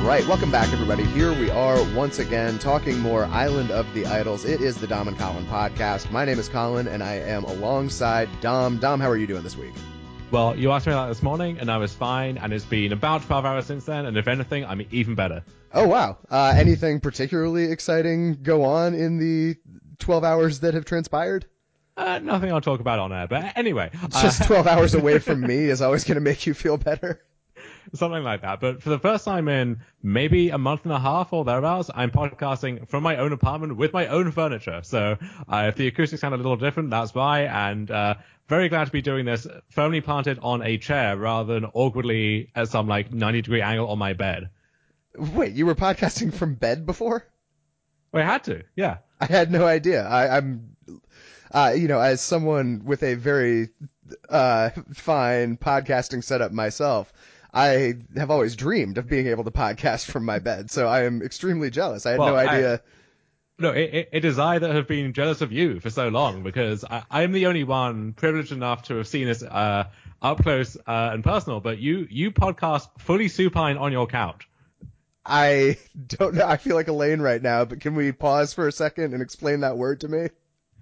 right, welcome back, everybody. Here we are once again talking more Island of the Idols. It is the Dom and Colin podcast. My name is Colin, and I am alongside Dom. Dom, how are you doing this week? Well, you asked me that this morning, and I was fine, and it's been about 12 hours since then, and if anything, I'm even better. Oh, wow. Anything particularly exciting go on in the 12 hours that have transpired? Nothing I'll talk about on air, but anyway. Just 12 hours away from me is always going to make you feel better. Something like that. But for the first time in maybe a month and a half or thereabouts, I'm podcasting from my own apartment with my own furniture. So if the acoustics sound a little different, that's why. And very glad to be doing this firmly planted on a chair rather than awkwardly at some 90-degree angle on my bed. Wait, you were podcasting from bed before? Well, I had to, yeah. I had no idea. I'm as someone with a very fine podcasting setup myself, I have always dreamed of being able to podcast from my bed, so I am extremely jealous. I had no idea. It is I that have been jealous of you for so long, because I'm the only one privileged enough to have seen this up close and personal, but you podcast fully supine on your couch. I don't know. I feel like Elaine right now, but can we pause for a second and explain that word to me?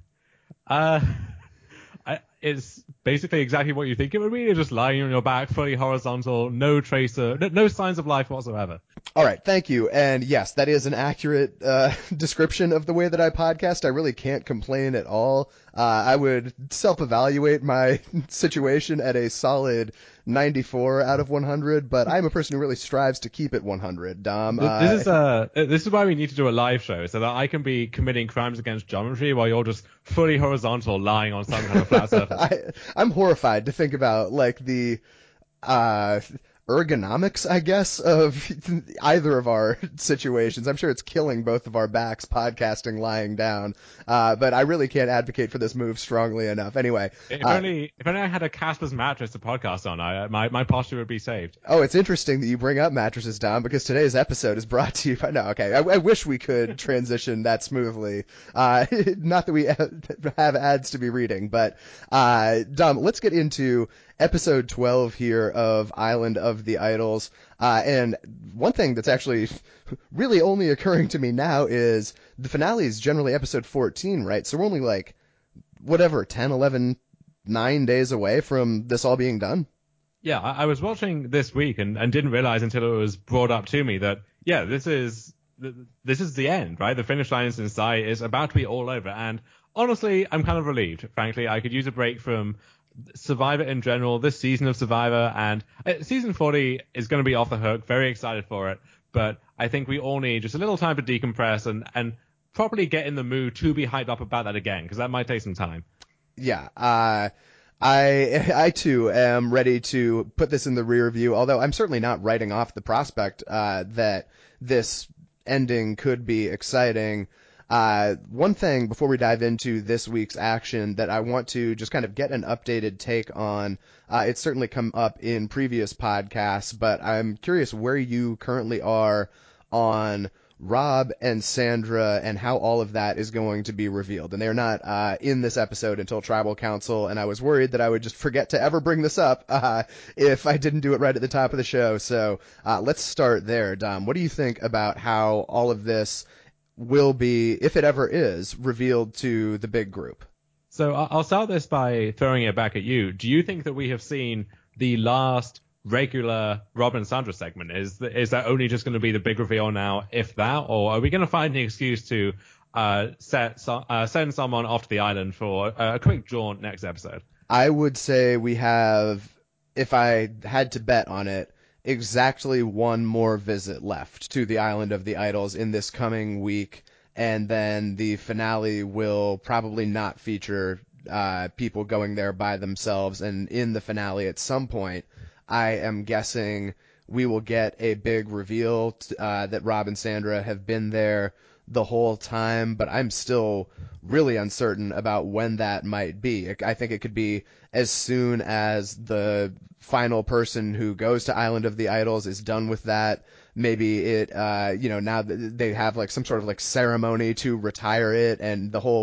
It's basically exactly what you think it would be. You're just lying on your back, fully horizontal, no signs of life whatsoever. All right, thank you. And yes, that is an accurate description of the way that I podcast. I really can't complain at all. I would self-evaluate my situation at a solid 94 out of 100, but I'm a person who really strives to keep it 100. Dom, this is why we need to do a live show, so that I can be committing crimes against geometry while you're just fully horizontal, lying on some kind of flat surface. I'm horrified to think about the ergonomics, I guess, of either of our situations. I'm sure it's killing both of our backs podcasting lying down, but I really can't advocate for this move strongly enough. Anyway, if only I had a Casper's mattress to podcast on, my posture would be saved. Oh, it's interesting that you bring up mattresses, Dom, because today's episode is brought to you by... No, okay, I wish we could transition that smoothly. Not that we have ads to be reading, but Dom, let's get into episode 12 here of Island of the Idols. And one thing that's actually really only occurring to me now is the finale is generally episode 14, right? So we're only 10, 11, 9 days away from this all being done. Yeah, I was watching this week and didn't realize until it was brought up to me that, yeah, this is the end, right? The finish line is in sight. It's about to be all over. And honestly, I'm kind of relieved. Frankly, I could use a break from Survivor in general, this season of Survivor, and season 40 is going to be off the hook. Very excited for it, but I think we all need just a little time to decompress and properly get in the mood to be hyped up about that again, because that might take some time. Yeah, I too am ready to put this in the rear view, although I'm certainly not writing off the prospect that this ending could be exciting. One thing before we dive into this week's action that I want to just kind of get an updated take on, it's certainly come up in previous podcasts, but I'm curious where you currently are on Rob and Sandra and how all of that is going to be revealed. And they're not in this episode until Tribal Council, and I was worried that I would just forget to ever bring this up if I didn't do it right at the top of the show. So let's start there, Dom. What do you think about how all of this will be, if it ever is, revealed to the big group? So I'll start this by throwing it back at you. Do you think that we have seen the last regular Rob and Sandra segment? Is that only just going to be the big reveal now, if that, or are we going to find an excuse to send someone off to the island for a quick jaunt next episode? I would say we have, if I had to bet on it, exactly one more visit left to the Island of the Idols in this coming week, and then the finale will probably not feature people going there by themselves, and in the finale at some point, I am guessing we will get a big reveal that Rob and Sandra have been there the whole time, but I'm still really uncertain about when that might be. I think it could be as soon as the final person who goes to Island of the Idols is done with that. Maybe it, now they have some sort of ceremony to retire it, and the whole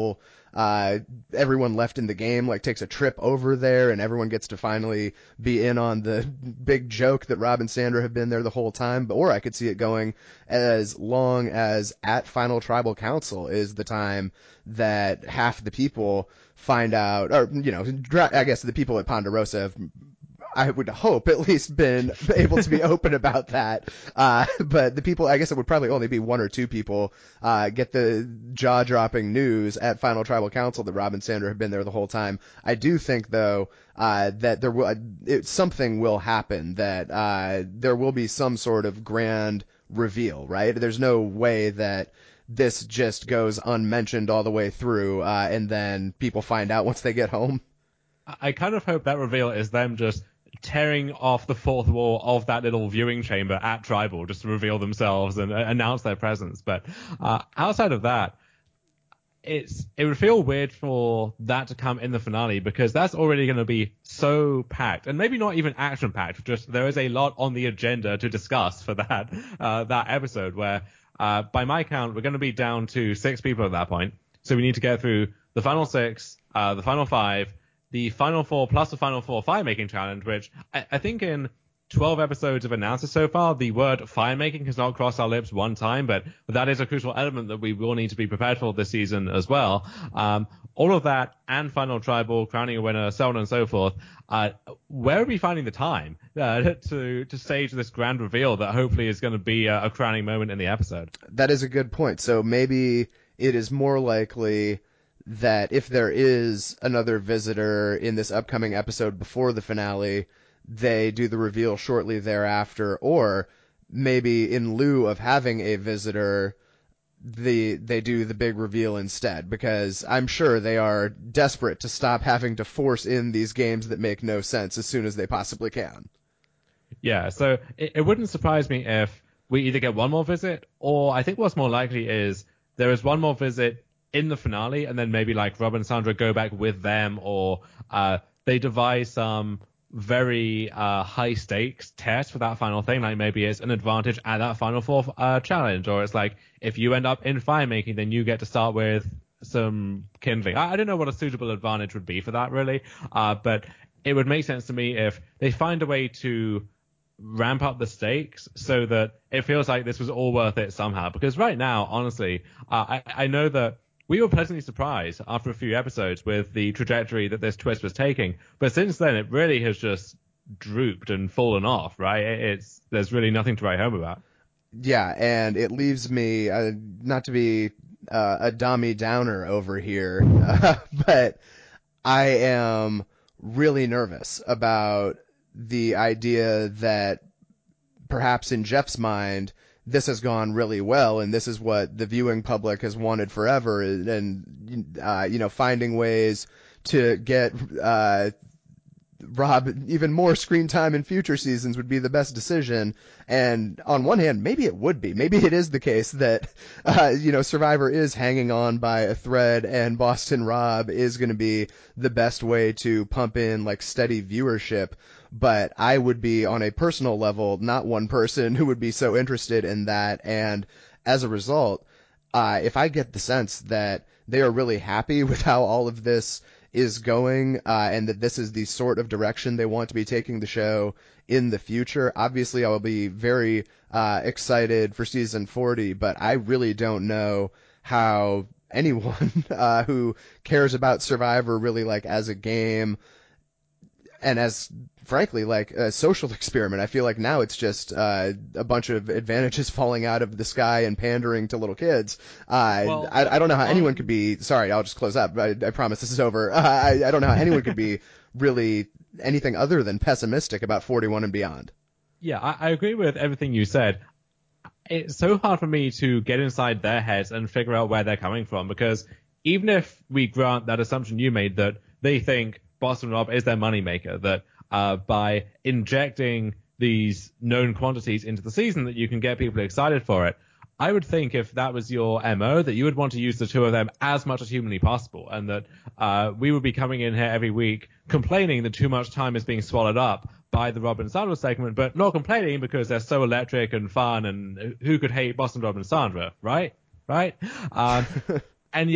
everyone left in the game like takes a trip over there, and everyone gets to finally be in on the big joke that Rob and Sandra have been there the whole time. Or I could see it going as long as at Final Tribal Council is the time that half the people find out, or, I guess the people at Ponderosa have, I would hope, at least been able to be open about that. But the people, I guess it would probably only be one or two people, get the jaw-dropping news at Final Tribal Council that Rob and Sandra have been there the whole time. I do think, though, that something will happen, that there will be some sort of grand reveal, right? There's no way that this just goes unmentioned all the way through, and then people find out once they get home. I kind of hope that reveal is them just tearing off the fourth wall of that little viewing chamber at Tribal just to reveal themselves and announce their presence. But outside of that, it would feel weird for that to come in the finale, because that's already going to be so packed, and maybe not even action packed. Just there is a lot on the agenda to discuss for that episode. Where by my count, we're going to be down to 6 people at that point. So we need to get through the final 6, the final 5, the final 4 plus the final 4 fire-making challenge, which I think in 12 episodes of Announcers so far, the word fire-making has not crossed our lips one time, but that is a crucial element that we will need to be prepared for this season as well. All of that and Final Tribal, crowning a winner, so on and so forth. Where are we finding the time to stage this grand reveal that hopefully is going to be a crowning moment in the episode? That is a good point. So maybe it is more likely that if there is another visitor in this upcoming episode before the finale, they do the reveal shortly thereafter, or maybe in lieu of having a visitor, they do the big reveal instead, because I'm sure they are desperate to stop having to force in these games that make no sense as soon as they possibly can. Yeah, so it wouldn't surprise me if we either get one more visit, or I think what's more likely is there is one more visit in the finale, and then maybe like Rob and Sandra go back with them, or they devise some very high stakes test for that final thing. Like maybe it's an advantage at that final 4 challenge, or it's like if you end up in fire making, then you get to start with some kindling. I don't know what a suitable advantage would be for that really, but it would make sense to me if they find a way to ramp up the stakes so that it feels like this was all worth it somehow. Because right now, honestly, I know that we were pleasantly surprised after a few episodes with the trajectory that this twist was taking. But since then, it really has just drooped and fallen off, right? There's really nothing to write home about. Yeah, and it leaves me, not to be a dummy downer over here, but I am really nervous about the idea that perhaps in Jeff's mind, this has gone really well, and this is what the viewing public has wanted forever, and finding ways to get Rob even more screen time in future seasons would be the best decision. And on one hand, maybe it would be. Maybe it is the case that, Survivor is hanging on by a thread, and Boston Rob is going to be the best way to pump in like steady viewership. But I would be, on a personal level, not one person who would be so interested in that. And as a result, if I get the sense that they are really happy with how all of this is going, and that this is the sort of direction they want to be taking the show in the future, obviously I will be very excited for season 40, but I really don't know how anyone who cares about Survivor really like as a game and as frankly like a social experiment. I feel like now it's just a bunch of advantages falling out of the sky and pandering to little kids. I don't know how anyone could be, sorry, I'll just close up. I promise this is over. I don't know how anyone could be really anything other than pessimistic about 41 and beyond. Yeah, I agree with everything you said. It's so hard for me to get inside their heads and figure out where they're coming from, because even if we grant that assumption you made that they think Boston Rob is their moneymaker, that by injecting these known quantities into the season that you can get people excited for it, I would think if that was your MO, that you would want to use the two of them as much as humanly possible, and that we would be coming in here every week complaining that too much time is being swallowed up by the Rob and Sandra segment, but not complaining because they're so electric and fun, and who could hate Boston Rob and Sandra, right? And yet,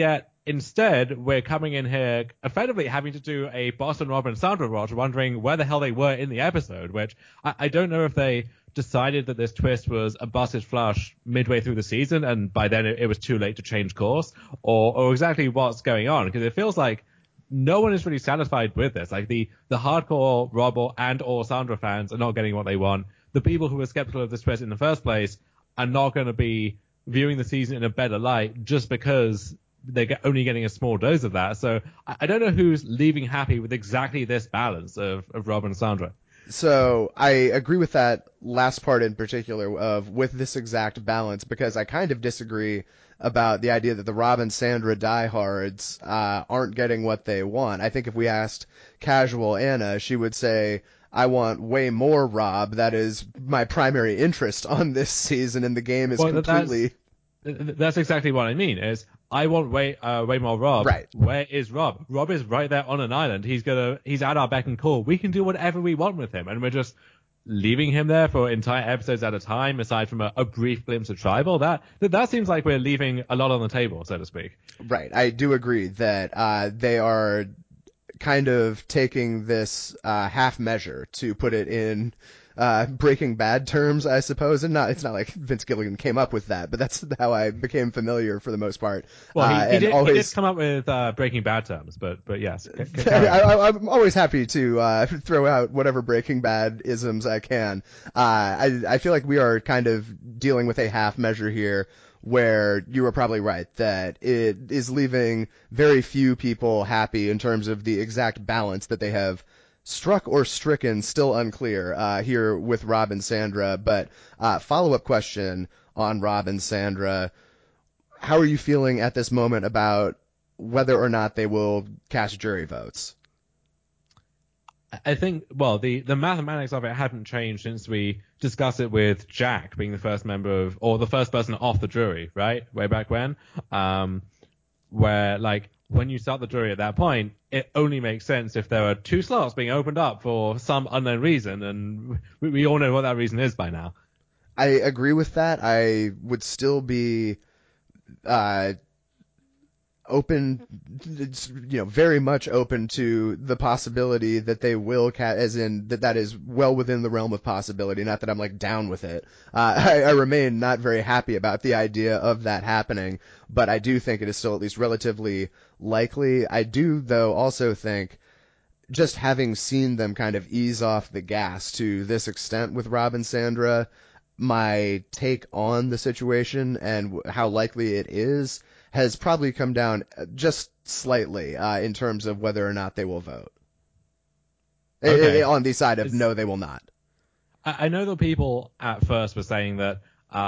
instead, we're coming in here effectively having to do a Boston Rob and Sandra watch, wondering where the hell they were in the episode, which I don't know if they decided that this twist was a busted flush midway through the season, and by then it was too late to change course, or exactly what's going on, because it feels like no one is really satisfied with this. Like the hardcore Rob and or Sandra fans are not getting what they want. The people who were skeptical of this twist in the first place are not going to be viewing the season in a better light just because they're only getting a small dose of that. So I don't know who's leaving happy with exactly this balance of Rob and Sandra. So I agree with that last part in particular of with this exact balance, because I kind of disagree about the idea that the Rob and Sandra diehards aren't getting what they want. I think if we asked casual Anna, she would say, I want way more Rob. That is my primary interest on this season, and the game is completely... That's exactly what I mean, is I want way more Rob. Right. Where is Rob? Rob is right there on an island. He's at our beck and call. We can do whatever we want with him, and we're just leaving him there for entire episodes at a time, aside from a brief glimpse of Tribal. That seems like we're leaving a lot on the table, so to speak. Right. I do agree that they are kind of taking this half measure, to put it in Breaking Bad terms, I suppose. And it's not like Vince Gilligan came up with that, but that's how I became familiar for the most part. Well, he did come up with Breaking Bad terms, but yes. I'm always happy to throw out whatever Breaking Bad isms I can. I feel like we are kind of dealing with a half measure here, where you were probably right that it is leaving very few people happy in terms of the exact balance that they have struck or stricken, still unclear here with Rob and Sandra. But follow-up question on Rob and Sandra. How are you feeling at this moment about whether or not they will cast jury votes? I think, well, the mathematics of it hadn't changed since we discussed it with Jack being the first member or the first person off the jury, right? Way back when. Where, like, when you start the jury at that point, it only makes sense if there are two slots being opened up for some unknown reason, and we all know what that reason is by now. I agree with that. I would still be open, very much open to the possibility that they will as in that is well within the realm of possibility. Not that I'm like down with it. I remain not very happy about the idea of that happening, but I do think it is still at least relatively likely. I do, though, also think, just having seen them kind of ease off the gas to this extent with Rob and Sandra, my take on the situation and how likely it is has probably come down just slightly in terms of whether or not they will vote. Okay. On the side of no, they will not. I know that people at first were saying that,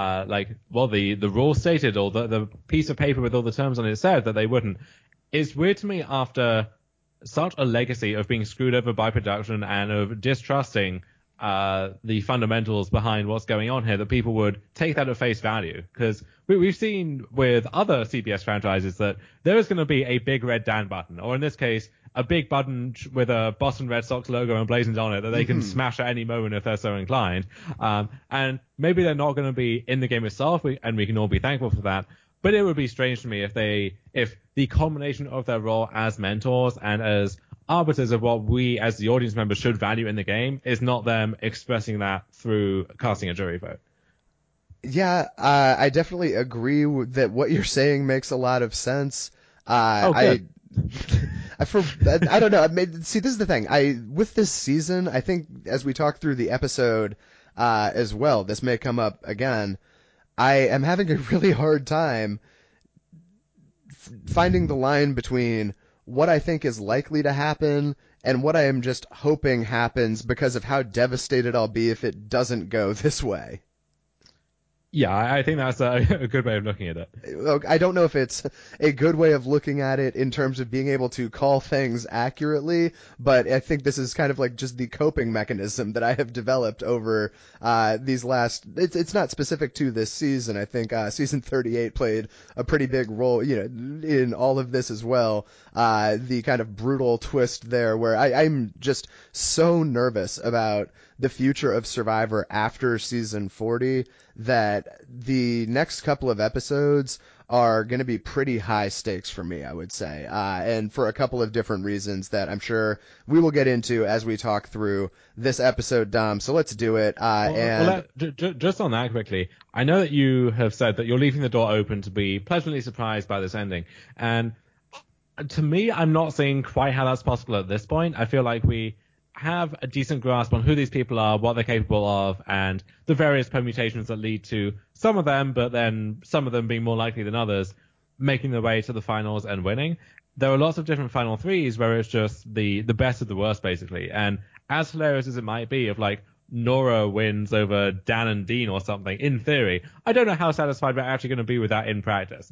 the rule stated, or the piece of paper with all the terms on it said that they wouldn't. It's weird to me, after such a legacy of being screwed over by production and of distrusting the fundamentals behind what's going on here, that people would take that at face value. Because we've seen with other CBS franchises that there is going to be a big red Dan button, or in this case, a big button with a Boston Red Sox logo emblazoned on it that they can smash at any moment if they're so inclined. And maybe they're not going to be in the game itself, and we can all be thankful for that. But it would be strange to me if the combination of their role as mentors and as arbiters of what we as the audience members should value in the game is not them expressing that through casting a jury vote. Yeah, I definitely agree that what you're saying makes a lot of sense. I don't know. See, this is the thing. With this season, I think as we talk through the episode as well, this may come up again. I am having a really hard time finding the line between what I think is likely to happen and what I am just hoping happens because of how devastated I'll be if it doesn't go this way. Yeah, I think that's a good way of looking at it. I don't know if it's a good way of looking at it in terms of being able to call things accurately, but I think this is kind of like just the coping mechanism that I have developed over these last... It's not specific to this season. I think season 38 played a pretty big role, in all of this as well. The kind of brutal twist there where I'm just so nervous about the future of Survivor after season 40 that the next couple of episodes are going to be pretty high stakes for me, I would say, and for a couple of different reasons that I'm sure we will get into as we talk through this episode, Dom. So let's do it. Just on that quickly, I know that you have said that you're leaving the door open to be pleasantly surprised by this ending, and to me, I'm not seeing quite how that's possible at this point. I feel like we have a decent grasp on who these people are, what they're capable of, and the various permutations that lead to some of them, but then some of them being more likely than others, making their way to the finals and winning. There are lots of different final threes where it's just the best of the worst, basically. And as hilarious as it might be, if like Nora wins over Dan and Dean or something, in theory, I don't know how satisfied we're actually going to be with that in practice.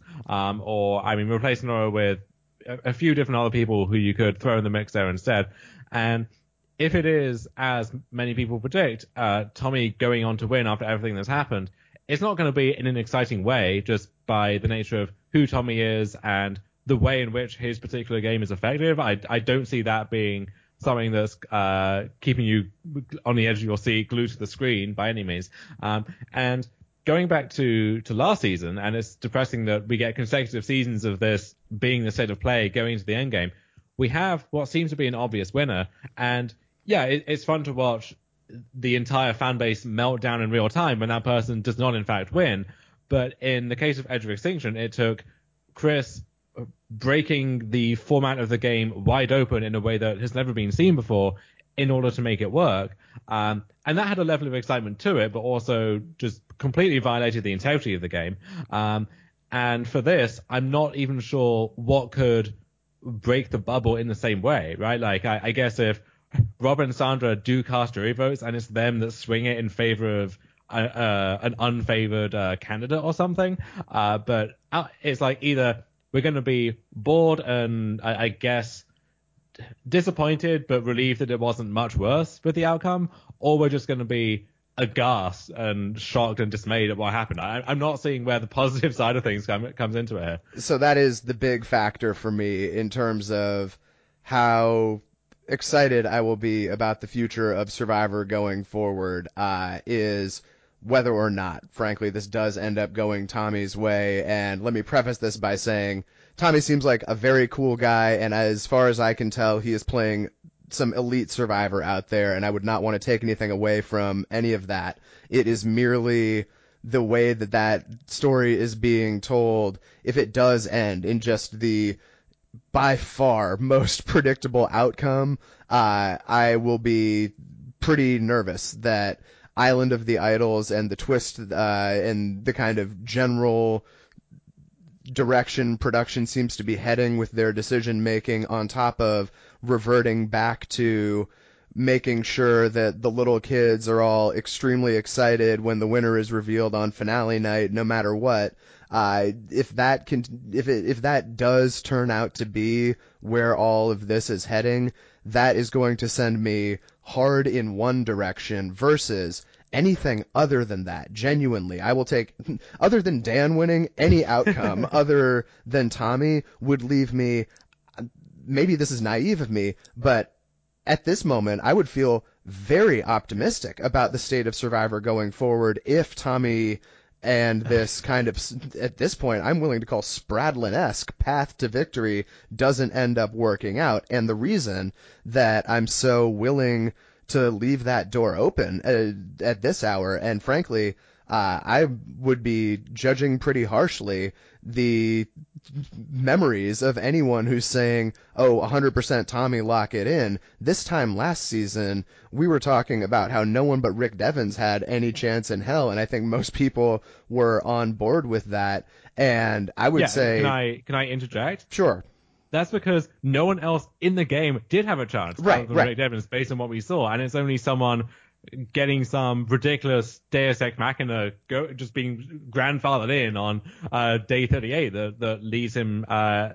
Replace Nora with a few different other people who you could throw in the mix there instead. And if it is, as many people predict, Tommy going on to win after everything that's happened, it's not going to be in an exciting way just by the nature of who Tommy is and the way in which his particular game is effective. I don't see that being something that's keeping you on the edge of your seat, glued to the screen by any means. And going back to last season, and it's depressing that we get consecutive seasons of this being the state of play going into the endgame, we have what seems to be an obvious winner, and yeah, it's fun to watch the entire fan base melt down in real time when that person does not in fact win. But in the case of Edge of Extinction, it took Chris breaking the format of the game wide open in a way that has never been seen before in order to make it work. And that had a level of excitement to it, but also just completely violated the integrity of the game. And for this, I'm not even sure what could break the bubble in the same way, right? Like, I guess if Rob and Sandra do cast jury votes and it's them that swing it in favor of an unfavored candidate or something, but it's like either we're going to be bored and I guess disappointed but relieved that it wasn't much worse with the outcome, or we're just going to be aghast and shocked and dismayed at what happened. I'm not seeing where the positive side of things comes into it here. So that is the big factor for me in terms of how excited I will be about the future of Survivor going forward, is whether or not, frankly, this does end up going Tommy's way. And let me preface this by saying Tommy seems like a very cool guy, and as far as I can tell, he is playing some elite Survivor out there, and I would not want to take anything away from any of that. It is merely the way that story is being told. If it does end in just the by far most predictable outcome, I will be pretty nervous that Island of the Idols and the twist and the kind of general direction production seems to be heading with their decision making, on top of reverting back to making sure that the little kids are all extremely excited when the winner is revealed on finale night, no matter what. If that does turn out to be where all of this is heading, that is going to send me hard in one direction versus anything other than that. Genuinely, I will take, other than Dan winning, any outcome other than Tommy would leave me, maybe this is naive of me, but at this moment, I would feel very optimistic about the state of Survivor going forward if Tommy and this kind of, at this point, I'm willing to call Spradlin-esque path to victory doesn't end up working out. And the reason that I'm so willing to leave that door open at this hour, and frankly, I would be judging pretty harshly the memories of anyone who's saying, oh, 100% Tommy, lock it in. This time last season, we were talking about how no one but Rick Devens had any chance in hell, and I think most people were on board with that. And I would say... Can I interject? Sure. That's because no one else in the game did have a chance. Right. Rick Devens, based on what we saw, and it's only someone getting some ridiculous Deus Ex Machina just being grandfathered in on day 38 that leads him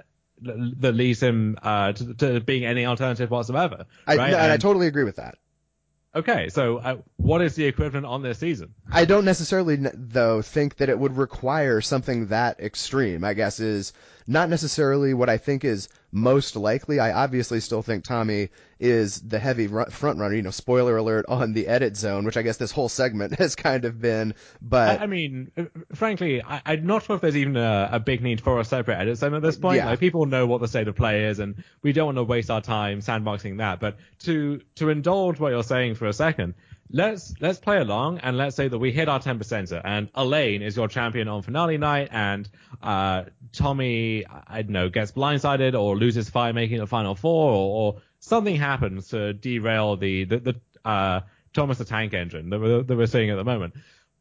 to being any alternative whatsoever. Right? I totally agree with that. Okay, so what is the equivalent on this season? I don't necessarily, though, think that it would require something that extreme, I guess, is not necessarily what I think is most likely. I obviously still think Tommy is the heavy front runner. Spoiler alert on the edit zone, which I guess this whole segment has kind of been. But I mean, frankly, I'm not sure if there's even a big need for a separate edit zone at this point. Yeah. Like, people know what the state of play is, and we don't want to waste our time sandboxing that. But to indulge what you're saying for a second, let's play along and let's say that we hit our 10%er and Elaine is your champion on finale night, and Tommy, I don't know, gets blindsided or loses fire making the final four, or something happens to derail the Thomas the Tank Engine that we're seeing at the moment.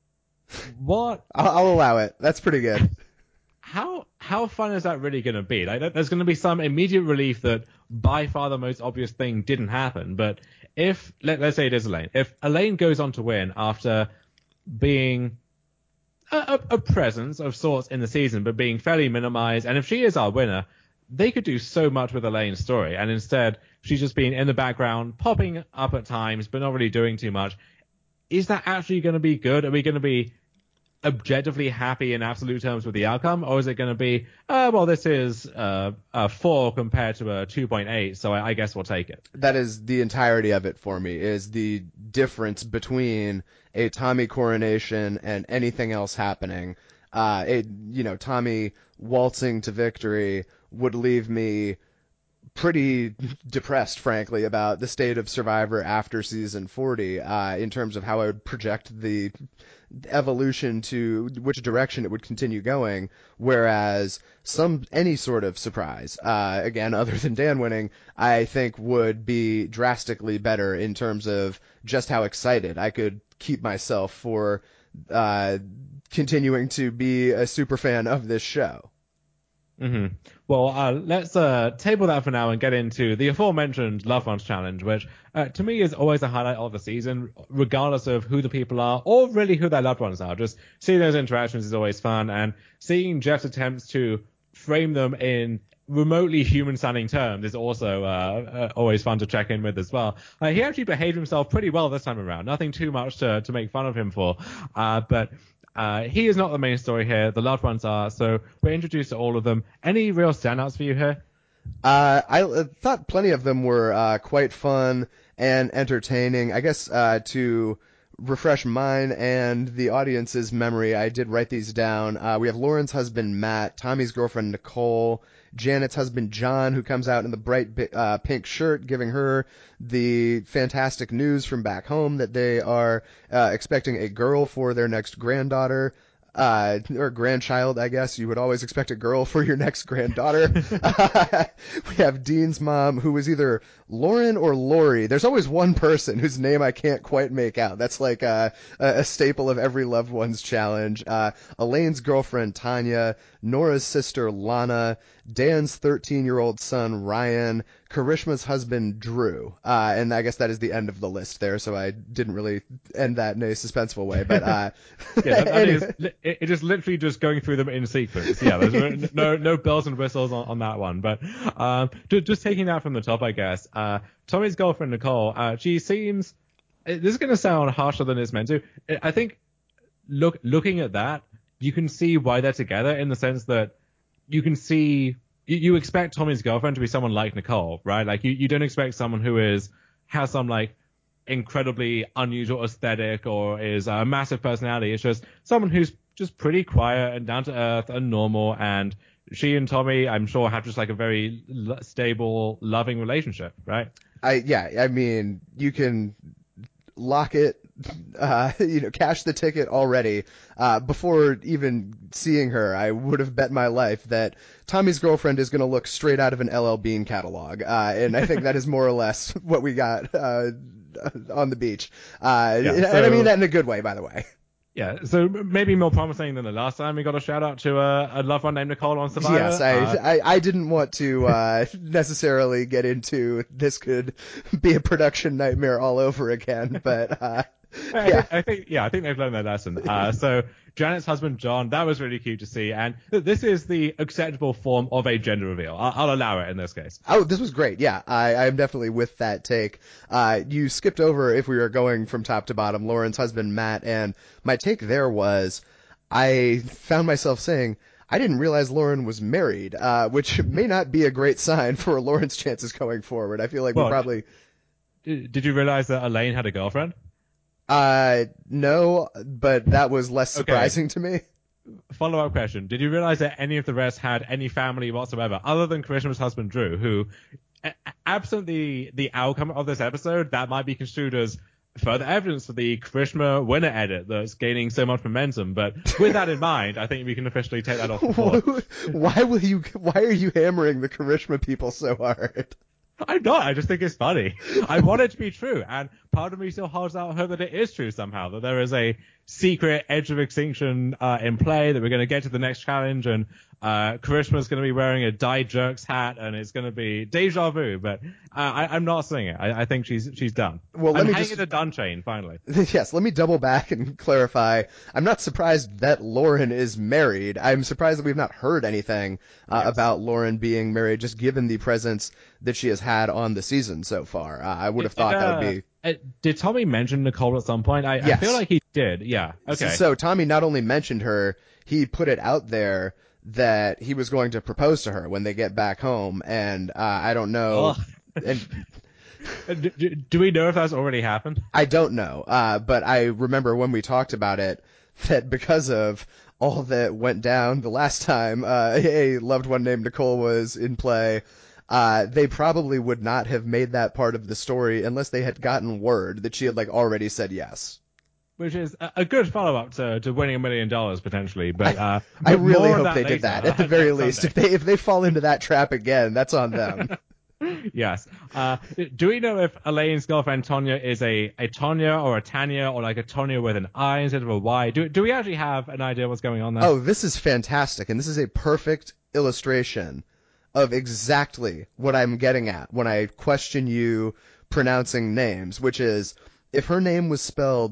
What? I'll allow it. That's pretty good. How fun is that really going to be? Like, there's going to be some immediate relief that by far the most obvious thing didn't happen. But if, let's say it is Elaine, if Elaine goes on to win after being a presence of sorts in the season, but being fairly minimized, and if she is our winner, they could do so much with Elaine's story. And instead, she's just been in the background, popping up at times, but not really doing too much. Is that actually going to be good? Are we going to be objectively happy in absolute terms with the outcome, or is it going to be, well, this is a 4 compared to a 2.8, so I guess we'll take it? That is the entirety of it for me, is the difference between a Tommy coronation and anything else happening. Tommy waltzing to victory would leave me pretty depressed, frankly, about the state of Survivor after season 40, in terms of how I would project the evolution to which direction it would continue going. Whereas any sort of surprise, again, other than Dan winning, I think would be drastically better in terms of just how excited I could keep myself for continuing to be a super fan of this show. Mm-hmm. Well, let's table that for now and get into the aforementioned Loved Ones Challenge, which to me is always a highlight of the season, regardless of who the people are or really who their loved ones are. Just seeing those interactions is always fun, and seeing Jeff's attempts to frame them in remotely human-sounding terms is also always fun to check in with as well. He actually behaved himself pretty well this time around. Nothing too much to make fun of him for, but he is not the main story here. The loved ones are, so we're introduced to all of them. Any real standouts for you here? I thought plenty of them were quite fun and entertaining. I guess to refresh mine and the audience's memory, I did write these down. We have Lauren's husband, Matt, Tommy's girlfriend, Nicole, Janet's husband, John, who comes out in the bright pink shirt, giving her the fantastic news from back home that they are expecting a girl for their next granddaughter. Or grandchild, I guess. You would always expect a girl for your next granddaughter. We have Dean's mom, who was either Lauren or Lori. There's always one person whose name I can't quite make out. That's like a staple of every Loved Ones challenge. Elaine's girlfriend, Tanya, Nora's sister, Lana, Dan's 13-year-old son, Ryan, Karishma's husband, Drew. And I guess that is the end of the list there, so I didn't really end that in a suspenseful way. But yeah, it is literally just going through them in sequence. Yeah, there's no bells and whistles on that one. But just taking that from the top, I guess. Tommy's girlfriend, Nicole, she seems... This is going to sound harsher than it's meant to. I think looking at that, you can see why they're together, in the sense that you can see... You expect Tommy's girlfriend to be someone like Nicole, right? Like, you don't expect someone who has some, like, incredibly unusual aesthetic or is a massive personality. It's just someone who's just pretty quiet and down to earth and normal, and she and Tommy, I'm sure, have just like a very stable, loving relationship, right? I mean, you can lock it, cash the ticket already. Before even seeing her, I would have bet my life that Tommy's girlfriend is going to look straight out of an LL Bean catalog. And I think that is more or less what we got on the beach. And I mean that in a good way, by the way. Yeah, so maybe more promising than the last time we got a shout out to a loved one named Nicole on Survivor. Yes, I didn't want to necessarily get into this could be a production nightmare all over again, but yeah. I think they've learned their lesson. So Janet's husband, John, that was really cute to see, and this is the acceptable form of a gender reveal. I'll allow it in this case. Oh, this was great. Yeah, I'm definitely with that take. You skipped over, if we were going from top to bottom, Lauren's husband, Matt, and my take there was, I found myself saying, I didn't realize Lauren was married, which may not be a great sign for Lauren's chances going forward. I feel like we Well, probably... Did you realize that Elaine had a girlfriend? No, but that was less Okay. surprising to me. Follow-up question. Did you realize that any of the rest had any family whatsoever, other than Karishma's husband, Drew, who, absent the outcome of this episode, that might be construed as further evidence for the Karishma winner edit that's gaining so much momentum. But with that in mind, I think we can officially take that off the board. Why are you hammering the Karishma people so hard? I'm not. I just think it's funny. I want it to be true, and part of me still holds out hope that it is true somehow, that there is a secret Edge of Extinction in play, that we're going to get to the next challenge, and Karishma's going to be wearing a Die Jerks hat, and it's going to be deja vu. But I'm not seeing it. I think she's done. Well, I'm hanging the done chain finally. Yes, let me double back and clarify. I'm not surprised that Lauren is married. I'm surprised that we've not heard anything about Lauren being married, just given the presence that she has had on the season so far. I would have thought that would be... Did Tommy mention Nicole at some point? Yes. I feel like he did. Yeah. Okay. So Tommy not only mentioned her, he put it out there that he was going to propose to her when they get back home, and I don't know. And do we know if that's already happened? I don't know, but I remember when we talked about it that because of all that went down the last time a loved one named Nicole was in play, they probably would not have made that part of the story unless they had gotten word that she had already said yes. Which is a good follow-up to winning $1 million potentially, but I really hope they later, did that at the very least. If they fall into that trap again, that's on them. Yes. Do we know if Elaine's girlfriend Tonya is a Tonya or a Tanya, or like a Tonya with an I instead of a Y? Do we actually have an idea what's going on there? Oh, this is fantastic, and this is a perfect illustration of exactly what I'm getting at when I question you pronouncing names, which is if her name was spelled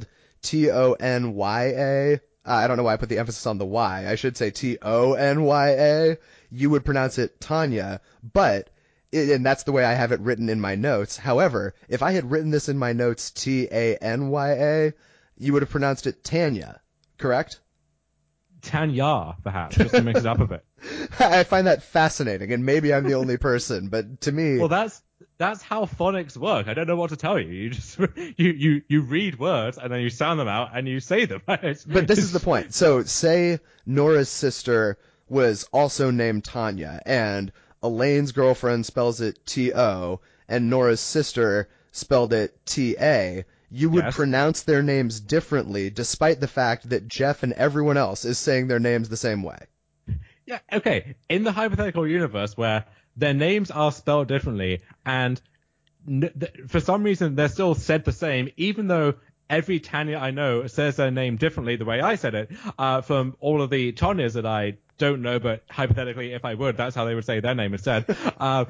Tonya, I don't know why I put the emphasis on the Y. I should say Tonya. You would pronounce it Tanya, and that's the way I have it written in my notes. However, if I had written this in my notes Tanya, you would have pronounced it Tanya, correct? Tanya, perhaps, just to mix it up a bit. I find that fascinating, and maybe I'm the only person, but to me... Well, that's how phonics work. I don't know what to tell you. You just you read words and then you sound them out and you say them. But this is the point. So say Nora's sister was also named Tanya, and Elaine's girlfriend spells it T-O, and Nora's sister spelled it T-A. You would pronounce their names differently, despite the fact that Jeff and everyone else is saying their names the same way. Yeah, okay. In the hypothetical universe where their names are spelled differently, and for some reason they're still said the same, even though every Tanya I know says their name differently the way I said it, from all of the Tanyas that I don't know, but hypothetically, if I would, that's how they would say their name instead. What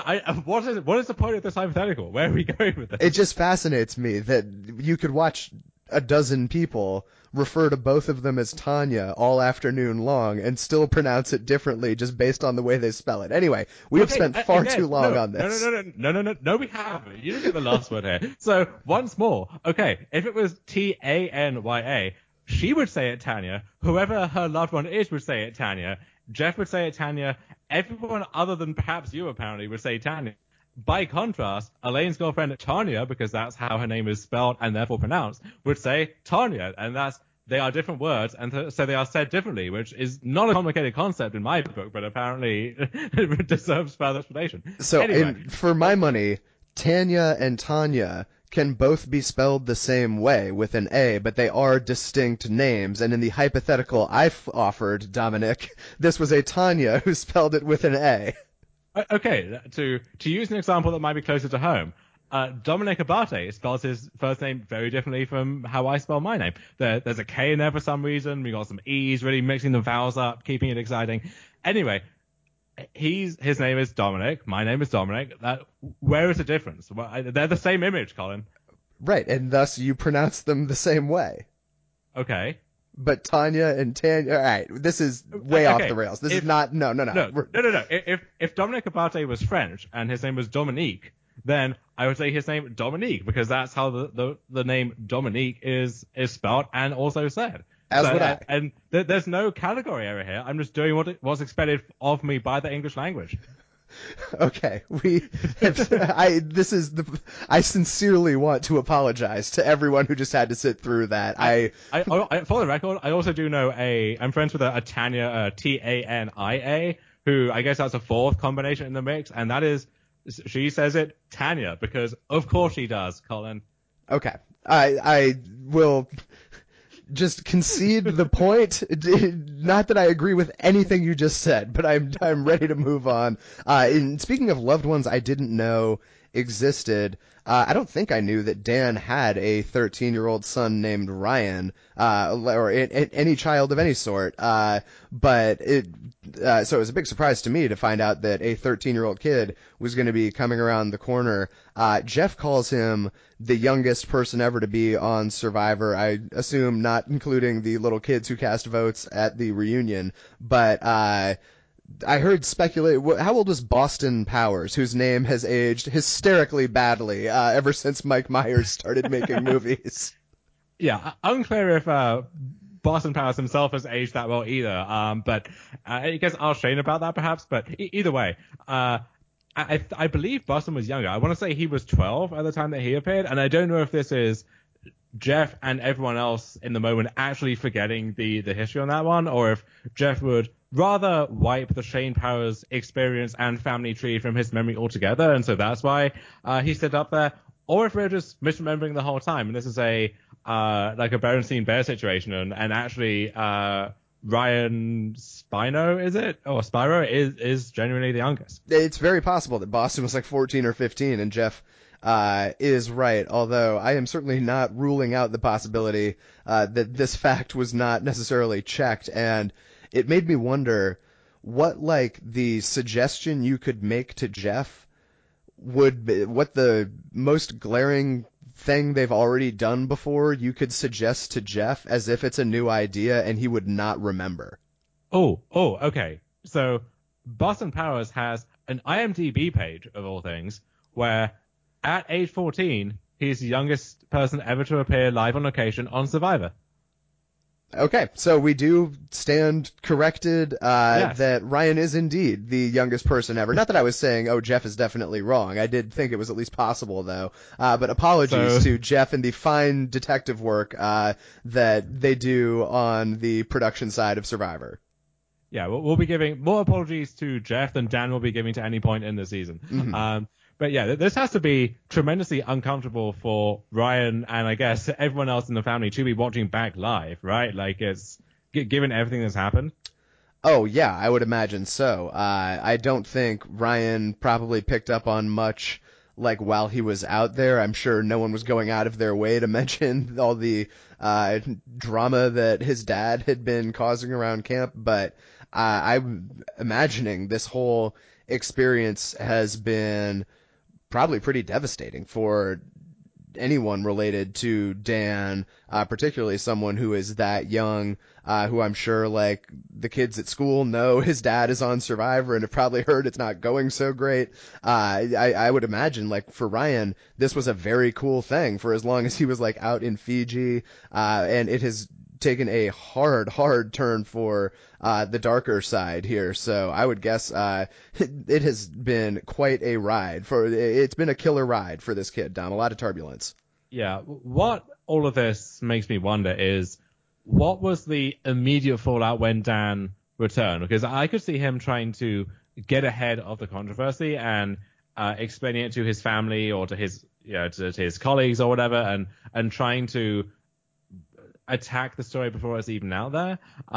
is the point of this hypothetical? Where are we going with this? It just fascinates me that you could watch a dozen people refer to both of them as Tanya all afternoon long and still pronounce it differently just based on the way they spell it. Anyway, we have spent far too long on this. No, we haven't. You didn't get the last word here. So, once more, okay, if it was Tanya, she would say it Tanya. Whoever her loved one is would say it Tanya. Jeff would say it Tanya. Everyone other than perhaps you apparently would say Tanya. By contrast, Elaine's girlfriend Tanya, because that's how her name is spelled and therefore pronounced, would say Tanya, and they are different words, and so they are said differently, which is not a complicated concept in my book, but apparently deserves further explanation. So, anyway, for my money, Tanya and Tanya can both be spelled the same way with an A, but they are distinct names, and in the hypothetical I've offered, Dominic, this was a Tanya who spelled it with an A. Okay, to use an example that might be closer to home, Dominic Abate spells his first name very differently from how I spell my name. There's a K in there for some reason. We got some E's, really mixing the vowels up, keeping it exciting. Anyway, his name is Dominic. My name is Dominic. Where is the difference? Well, they're the same image, Colin. Right, and thus you pronounce them the same way. Okay. But Tanya and Tanya, all right, this is way off the rails. This is not, no. No. If Dominic Abate was French and his name was Dominique, then I would say his name Dominique, because that's how the name Dominique is spelled and also said. As would I. And there's no category error here. I'm just doing what was expected of me by the English language. Okay, I sincerely want to apologize to everyone who just had to sit through that. For the record, I also do know I'm friends with a Tanya, Tania, who I guess that's a fourth combination in the mix, and that is, she says it Tanya, because of course she does, Colin. Okay, I will just concede the point. Not that I agree with anything you just said, but I'm ready to move on. Speaking of loved ones I didn't know existed, I don't think I knew that Dan had a 13-year-old son named Ryan, or any child of any sort. So it was a big surprise to me to find out that a 13-year-old kid was going to be coming around the corner. Jeff calls him the youngest person ever to be on Survivor. I assume not including the little kids who cast votes at the reunion, but I heard speculate. How old is Boston Powers, whose name has aged hysterically badly ever since Mike Myers started making movies? Yeah, unclear if Boston Powers himself has aged that well either. But I guess I'll Shane about that perhaps. But either way, I believe Boston was younger. I want to say he was 12 at the time that he appeared, and I don't know if this is Jeff and everyone else in the moment actually forgetting the history on that one, or if Jeff would rather wipe the Shane Powers experience and family tree from his memory altogether, and so that's why he stood up there, or if we're just misremembering the whole time, and this is a like a Berenstein Bear situation, and actually Ryan Spino, is it? Or Spyro is genuinely the youngest. It's very possible that Boston was like 14 or 15, and Jeff is right, although I am certainly not ruling out the possibility that this fact was not necessarily checked, and it made me wonder what, like, the suggestion you could make to Jeff would be, what the most glaring thing they've already done before you could suggest to Jeff as if it's a new idea and he would not remember. Oh, okay. So Boston Powers has an IMDb page, of all things, where at age 14, he's the youngest person ever to appear live on location on Survivor. Okay, so we do stand corrected Yes. that Ryan is indeed the youngest person ever. Not that I was saying, oh, Jeff is definitely wrong. I did think it was at least possible, though. But apologies to Jeff and the fine detective work that they do on the production side of Survivor. Yeah, we'll be giving more apologies to Jeff than Dan will be giving to any point in the season. Mm-hmm. But yeah, this has to be tremendously uncomfortable for Ryan and I guess everyone else in the family to be watching back live, right? Like, it's given everything that's happened. Oh, yeah, I would imagine so. I don't think Ryan probably picked up on much, like, while he was out there. I'm sure no one was going out of their way to mention all the drama that his dad had been causing around camp, but I'm imagining this whole experience has been probably pretty devastating for anyone related to Dan, particularly someone who is that young, who I'm sure, like, the kids at school know his dad is on Survivor and have probably heard it's not going so great. I would imagine, like, for Ryan, this was a very cool thing for as long as he was, like, out in Fiji, and it has taken a hard turn for the darker side here. So I would guess it has been quite a ride. It's been a killer ride for this kid, Dom. A lot of turbulence. Yeah, what all of this makes me wonder is what was the immediate fallout when Dan returned? Because I could see him trying to get ahead of the controversy and explaining it to his family or to his to his colleagues or whatever, and trying to attack the story before it's even out there.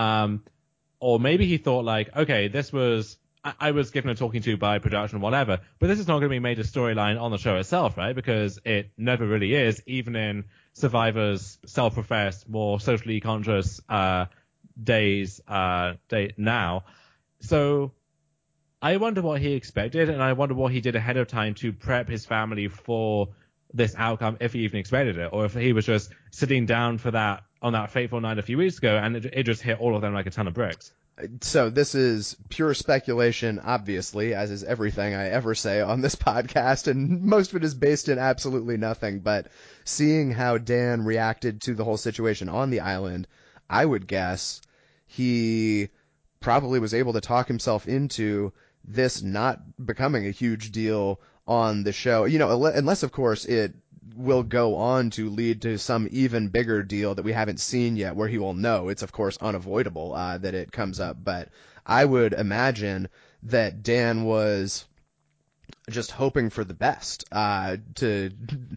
Or maybe he thought, like, okay, this was, I was given a talking to by production, whatever, but this is not going to be made a storyline on the show itself, right? Because it never really is, even in Survivor's self-professed, more socially conscious days now. So I wonder what he expected, and I wonder what he did ahead of time to prep his family for this outcome, if he even expected it, or if he was just sitting down for that on that fateful night a few weeks ago, and it just hit all of them like a ton of bricks. So this is pure speculation, obviously, as is everything I ever say on this podcast, and most of it is based in absolutely nothing, but seeing how Dan reacted to the whole situation on the island, I would guess he probably was able to talk himself into this not becoming a huge deal on the show. Unless of course it will go on to lead to some even bigger deal that we haven't seen yet, where he will know it's of course unavoidable that it comes up. But I would imagine that Dan was just hoping for the best, to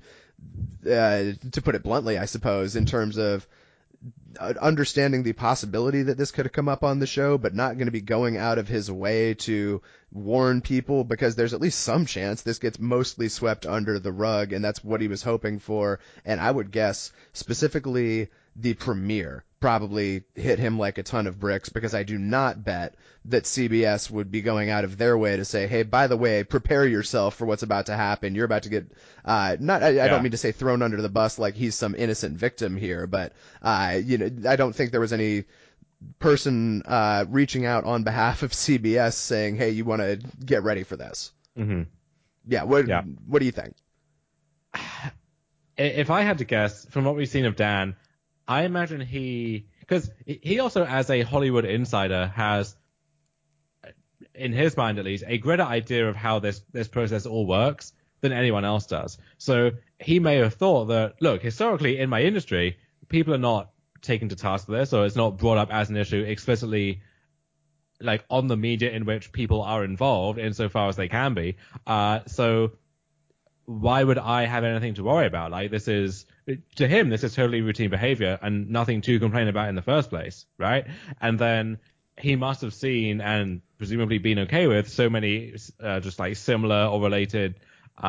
put it bluntly, I suppose, in terms of understanding the possibility that this could have come up on the show, but not going to be going out of his way to warn people, because there's at least some chance this gets mostly swept under the rug, and that's what he was hoping for. And I would guess specifically the premiere probably hit him like a ton of bricks, because I do not bet that CBS would be going out of their way to say, hey, by the way, prepare yourself for what's about to happen. You're about to get, I don't mean to say thrown under the bus like he's some innocent victim here, but, I don't think there was any person, reaching out on behalf of CBS saying, hey, you want to get ready for this. Mm-hmm. Yeah. What do you think? If I had to guess, from what we've seen of Dan, I imagine because he also, as a Hollywood insider, has, in his mind at least, a greater idea of how this process all works than anyone else does. So he may have thought that, look, historically in my industry, people are not taken to task for this, or it's not brought up as an issue explicitly, like on the media in which people are involved, insofar as they can be. So why would I have anything to worry about? Like, to him, this is totally routine behavior and nothing to complain about in the first place, right? And then he must have seen and presumably been okay with so many just like similar or related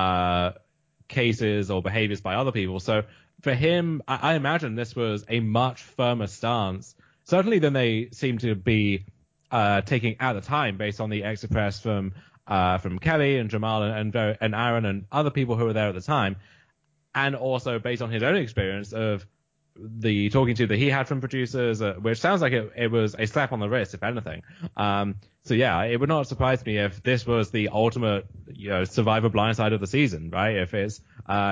cases or behaviors by other people. So for him, I imagine this was a much firmer stance, certainly than they seem to be taking at the time, based on the exit press from Kelly and Jamal and Aaron and other people who were there at the time, and also based on his own experience of the talking to that he had from producers, which sounds like it was a slap on the wrist, if anything. So yeah, it would not surprise me if this was the ultimate, Survivor blindside of the season, right? If it's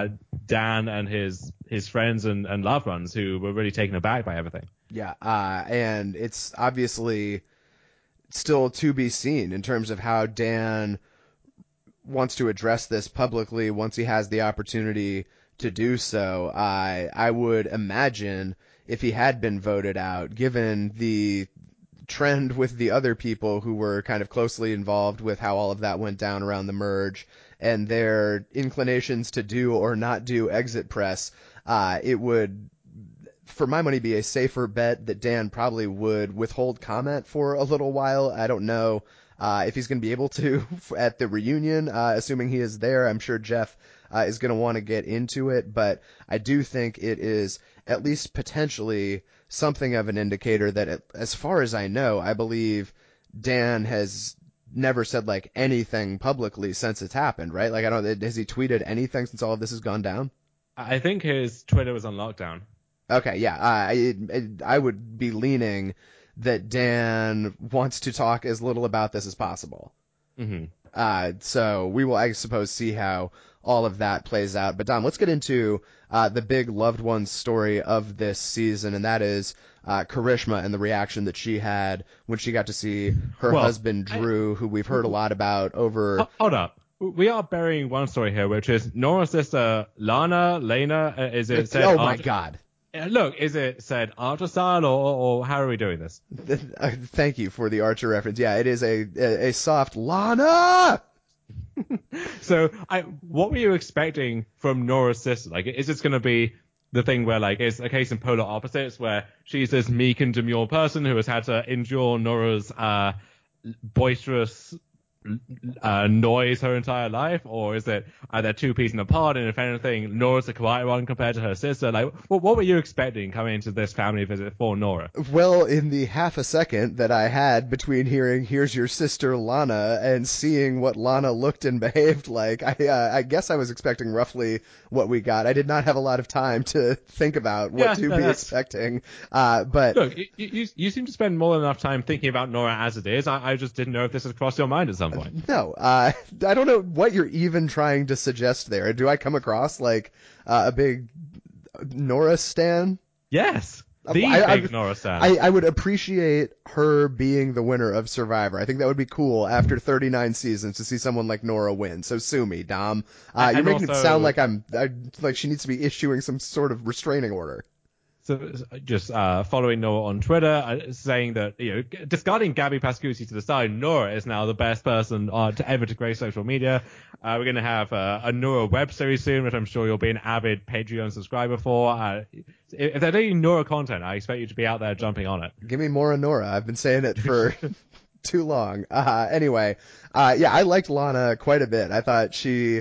Dan and his friends and loved ones who were really taken aback by everything. Yeah, and it's obviously still to be seen in terms of how Dan wants to address this publicly once he has the opportunity to do so. I would imagine if he had been voted out, given the trend with the other people who were kind of closely involved with how all of that went down around the merge and their inclinations to do or not do exit press, it would, for my money, be a safer bet that Dan probably would withhold comment for a little while. I don't know if he's going to be able to at the reunion, assuming he is there. I'm sure Jeff is going to want to get into it, but I do think it is at least potentially something of an indicator that, as far as I know, I believe Dan has never said like anything publicly since it's happened, right? Like, has he tweeted anything since all of this has gone down? I think his Twitter was on lockdown. Okay, yeah, I would be leaning that Dan wants to talk as little about this as possible. Mm-hmm. So we will, I suppose, see how all of that plays out. But Dom, let's get into the big loved one story of this season, and that is Karishma and the reaction that she had when she got to see her husband Drew, who we've heard a lot about over. Hold up. We are burying one story here, which is Nora's sister Lena. Is it said? Oh my God. Look, is it said Archer style or how are we doing this? Thank you for the Archer reference. Yeah, it is a soft Lana. So, what were you expecting from Nora's sister? Like, is this going to be the thing where, like, it's a case in polar opposites, where she's this meek and demure person who has had to endure Nora's boisterous noise her entire life, or is it they're two pieces apart, and if anything, Nora's the quiet one compared to her sister? Like, what were you expecting coming into this family visit for Nora? Well, in the half a second that I had between hearing "Here's your sister Lana" and seeing what Lana looked and behaved like, I guess I was expecting roughly what we got. I did not have a lot of time to think about what to be expecting. But look, you seem to spend more than enough time thinking about Nora as it is. I just didn't know if this has crossed your mind at some point. No, I don't know what you're even trying to suggest there. Do I come across like a big Nora stan? Yes. big Nora stan. I would appreciate her being the winner of Survivor. I think that would be cool after 39 seasons to see someone like Nora win. So sue me, Dom. You're making it sound like like she needs to be issuing some sort of restraining order. So just following Nora on Twitter, saying that, discarding Gabby Pascucci to the side, Nora is now the best person to grace social media. We're going to have a Nora web series soon, which I'm sure you'll be an avid Patreon subscriber for. If they're doing Nora content, I expect you to be out there jumping on it. Give me more of Nora. I've been saying it for too long. Anyway, I liked Lana quite a bit. I thought she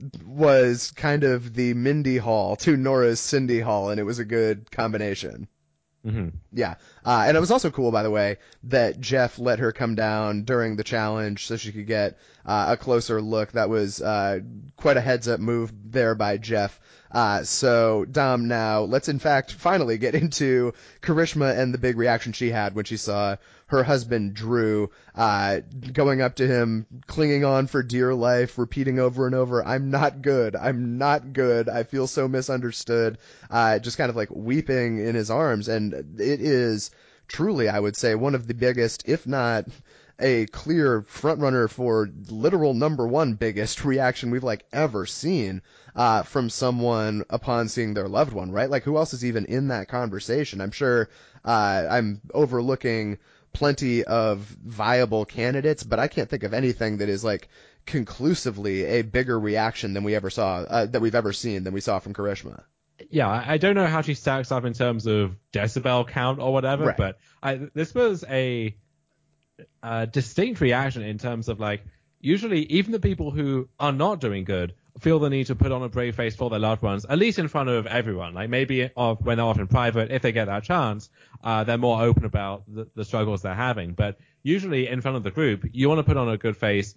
was kind of the Mindy Hall to Nora's Cindy Hall, and it was a good combination. Mm-hmm. Yeah. And it was also cool, by the way, that Jeff let her come down during the challenge so she could get a closer look. That was quite a heads-up move there by Jeff. So, Dom, now let's in fact finally get into Karishma and the big reaction she had when she saw her husband, Drew, going up to him, clinging on for dear life, repeating over and over, I'm not good. I'm not good. I feel so misunderstood. Just kind of like weeping in his arms. And it is truly, I would say, one of the biggest, if not a clear frontrunner for literal number one biggest reaction we've like ever seen from someone upon seeing their loved one, right? Like, who else is even in that conversation? I'm sure I'm overlooking plenty of viable candidates, but I can't think of anything that is like conclusively a bigger reaction than we ever saw, that we've ever seen than we saw from Karishma. Yeah, I don't know how she stacks up in terms of decibel count or whatever, right. But this was a distinct reaction in terms of, like, usually even the people who are not doing good feel the need to put on a brave face for their loved ones, at least in front of everyone. Like, maybe when they're off in private, if they get that chance, they're more open about the struggles they're having. But usually in front of the group, you want to put on a good face,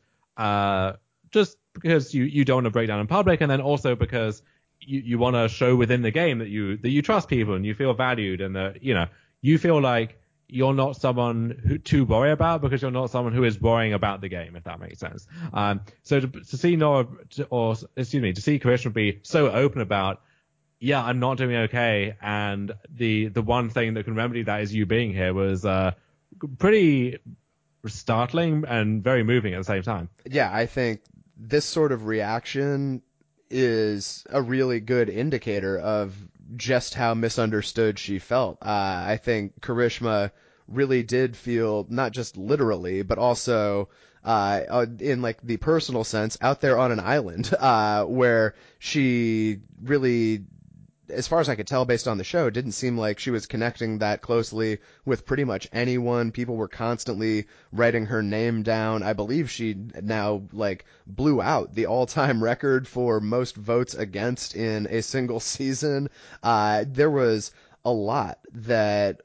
just because you don't want to break down in public, and then also because you want to show within the game that you trust people and you feel valued, and that you feel like you're not someone to worry about because you're not someone who is worrying about the game, if that makes sense. So to see Nora, to see Karishma be so open about, I'm not doing okay, and the one thing that can remedy that is you being here, was pretty startling and very moving at the same time. Yeah, I think this sort of reaction is a really good indicator of just how misunderstood she felt. I think Karishma really did feel, not just literally, but also in like the personal sense, out there on an island, where she really, as far as I could tell based on the show, didn't seem like she was connecting that closely with pretty much anyone. People were constantly writing her name down. I believe she now like blew out the all-time record for most votes against in a single season. There was a lot that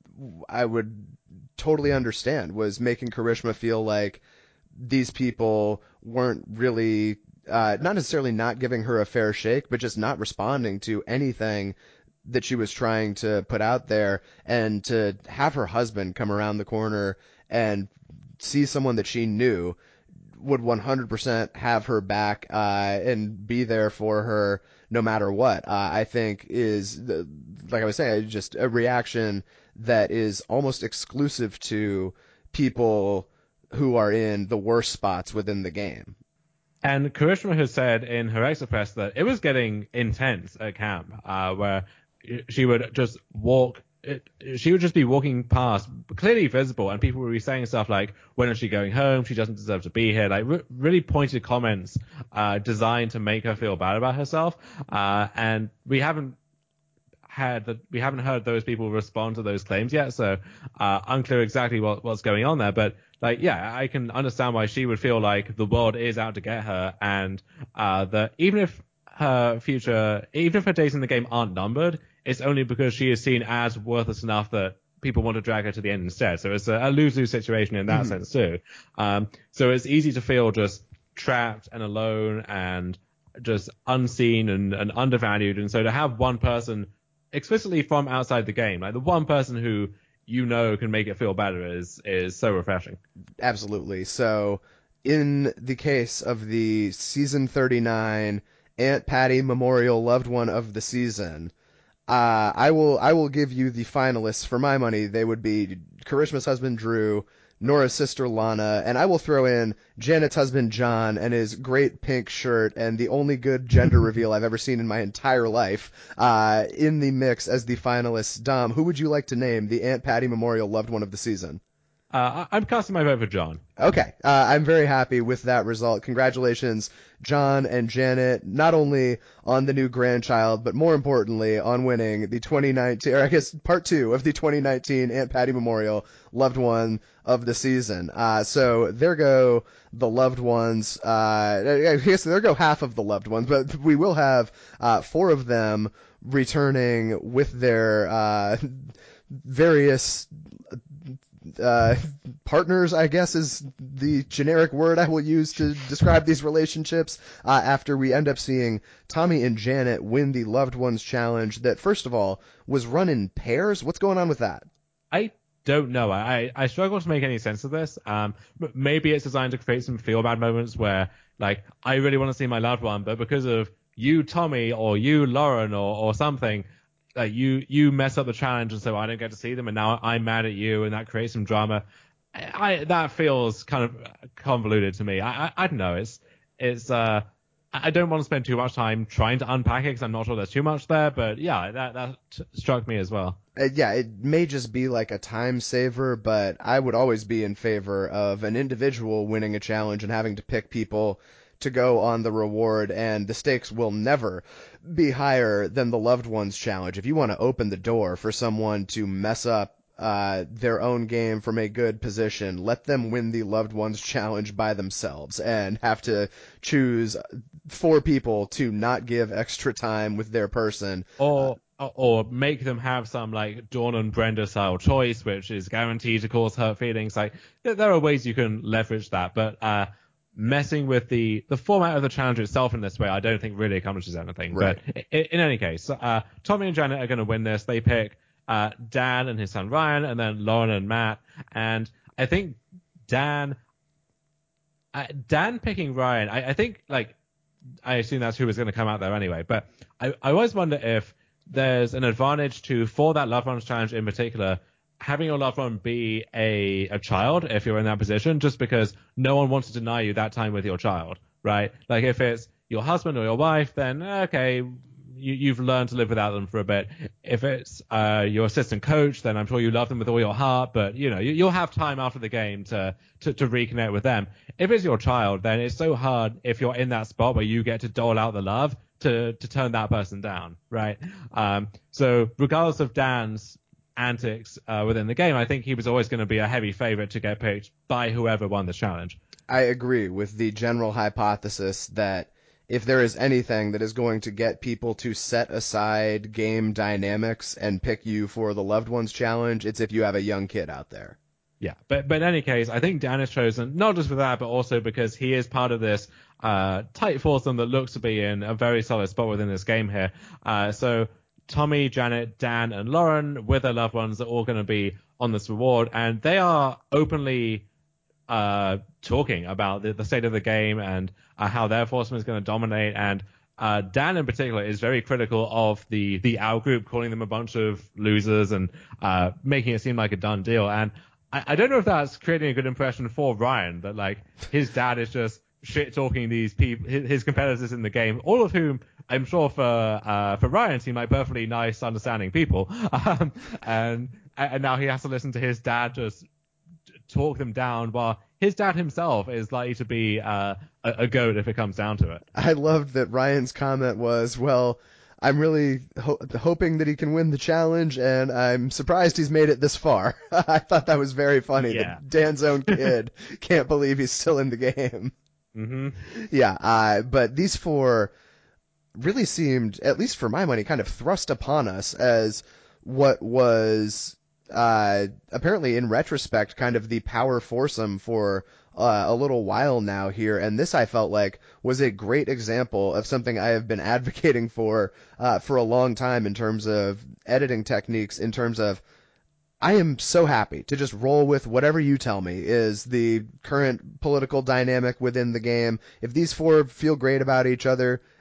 I would totally understand was making Karishma feel like these people weren't really not necessarily not giving her a fair shake, but just not responding to anything that she was trying to put out there. And to have her husband come around the corner and see someone that she knew would 100% have her back and be there for her no matter what, I think is, like I was saying, just a reaction that is almost exclusive to people who are in the worst spots within the game. And Karishma has said in her exit press that it was getting intense at camp, where she would just be walking past, clearly visible, and people would be saying stuff like, when is she going home? She doesn't deserve to be here. Like, really pointed comments designed to make her feel bad about herself. And we haven't heard those people respond to those claims yet, so unclear exactly what's going on there. But I can understand why she would feel like the world is out to get her, and that even if her days in the game aren't numbered, it's only because she is seen as worthless enough that people want to drag her to the end instead. So it's a lose-lose situation in that sense too. So it's easy to feel just trapped and alone and just unseen and undervalued. And so to have one person explicitly from outside the game, like the one person who can make it feel better, is so refreshing. Absolutely. So in the case of the season 39 Aunt Patty Memorial Loved One of the Season, I will give you the finalists. For my money, they would be Karishma's husband Drew, Nora's sister Lana, and I will throw in Janet's husband John and his great pink shirt and the only good gender reveal I've ever seen in my entire life in the mix as the finalists. Dom, who would you like to name the Aunt Patty Memorial Loved One of the Season? I'm casting my vote for John. Okay, I'm very happy with that result. Congratulations, John and Janet, not only on the new grandchild, but more importantly, on winning the 2019, or I guess part 2 of the 2019 Aunt Patty Memorial Loved One of the Season. So there go the loved ones. I guess there go half of the loved ones, but we will have 4 of them returning with their various partners, I guess, is the generic word I will use to describe these relationships, after we end up seeing Tommy and Janet win the Loved Ones Challenge that, first of all, was run in pairs. What's going on with that? I don't know. I struggle to make any sense of this. Maybe it's designed to create some feel-bad moments where, like, I really want to see my loved one, but because of you, Tommy, or you, Lauren, or something, you mess up the challenge, and so I don't get to see them, and now I'm mad at you, and that creates some drama. That feels kind of convoluted to me. I don't know. I don't want to spend too much time trying to unpack it because I'm not sure there's too much there, but yeah, that struck me as well. Yeah, it may just be like a time saver, but I would always be in favor of an individual winning a challenge and having to pick people to go on the reward, and the stakes will never be higher than the loved ones challenge. If you want to open the door for someone to mess up their own game from a good position, let them win the loved ones challenge by themselves and have to choose 4 people to not give extra time with their person. Or make them have some like Dawn and Brenda style choice, which is guaranteed to cause hurt feelings. Like there are ways you can leverage that, but messing with the format of the challenge itself in this way, I don't think really accomplishes anything. Right. But in any case, Tommy and Janet are going to win this. They pick Dan and his son Ryan, and then Lauren and Matt. And I think Dan picking Ryan, I think, like, I assume that's who was going to come out there anyway. But I always wonder if there's an advantage for that loved ones challenge in particular, having your loved one be a child if you're in that position, just because no one wants to deny you that time with your child, right? Like if it's your husband or your wife, then okay, you've learned to live without them for a bit. If it's your assistant coach, then I'm sure you love them with all your heart, but you'll have time after the game to reconnect with them. If it's your child, then it's so hard if you're in that spot where you get to dole out the love to turn that person down, right? So regardless of Dan's antics within the game, I think he was always going to be a heavy favorite to get picked by whoever won the challenge. I agree with the general hypothesis that if there is anything that is going to get people to set aside game dynamics and pick you for the loved ones challenge, it's if you have a young kid out there. Yeah, but in any case, I think Dan is chosen not just for that, but also because he is part of this tight foursome that looks to be in a very solid spot within this game here. So Tommy, Janet, Dan, and Lauren, with their loved ones, are all going to be on this reward, and they are openly talking about the state of the game and how their foursome is going to dominate. And Dan in particular is very critical of the out group, calling them a bunch of losers and making it seem like a done deal. And I don't know if that's creating a good impression for Ryan, that like his dad is just shit talking these people, his competitors in the game, all of whom I'm sure for Ryan seem like perfectly nice, understanding people, and now he has to listen to his dad just talk them down, while his dad himself is likely to be a goat if it comes down to it. I loved that Ryan's comment was, well, I'm really hoping that he can win the challenge, and I'm surprised he's made it this far. I thought that was very funny. Yeah. That Dan's own kid can't believe he's still in the game. Mm-hmm. Yeah, but these 4 really seemed, at least for my money, kind of thrust upon us as what was apparently in retrospect kind of the power foursome for a little while now here, and this I felt like was a great example of something I have been advocating for a long time in terms of editing techniques, in terms of I am so happy to just roll with whatever you tell me is the current political dynamic within the game. If these 4 feel great about each other,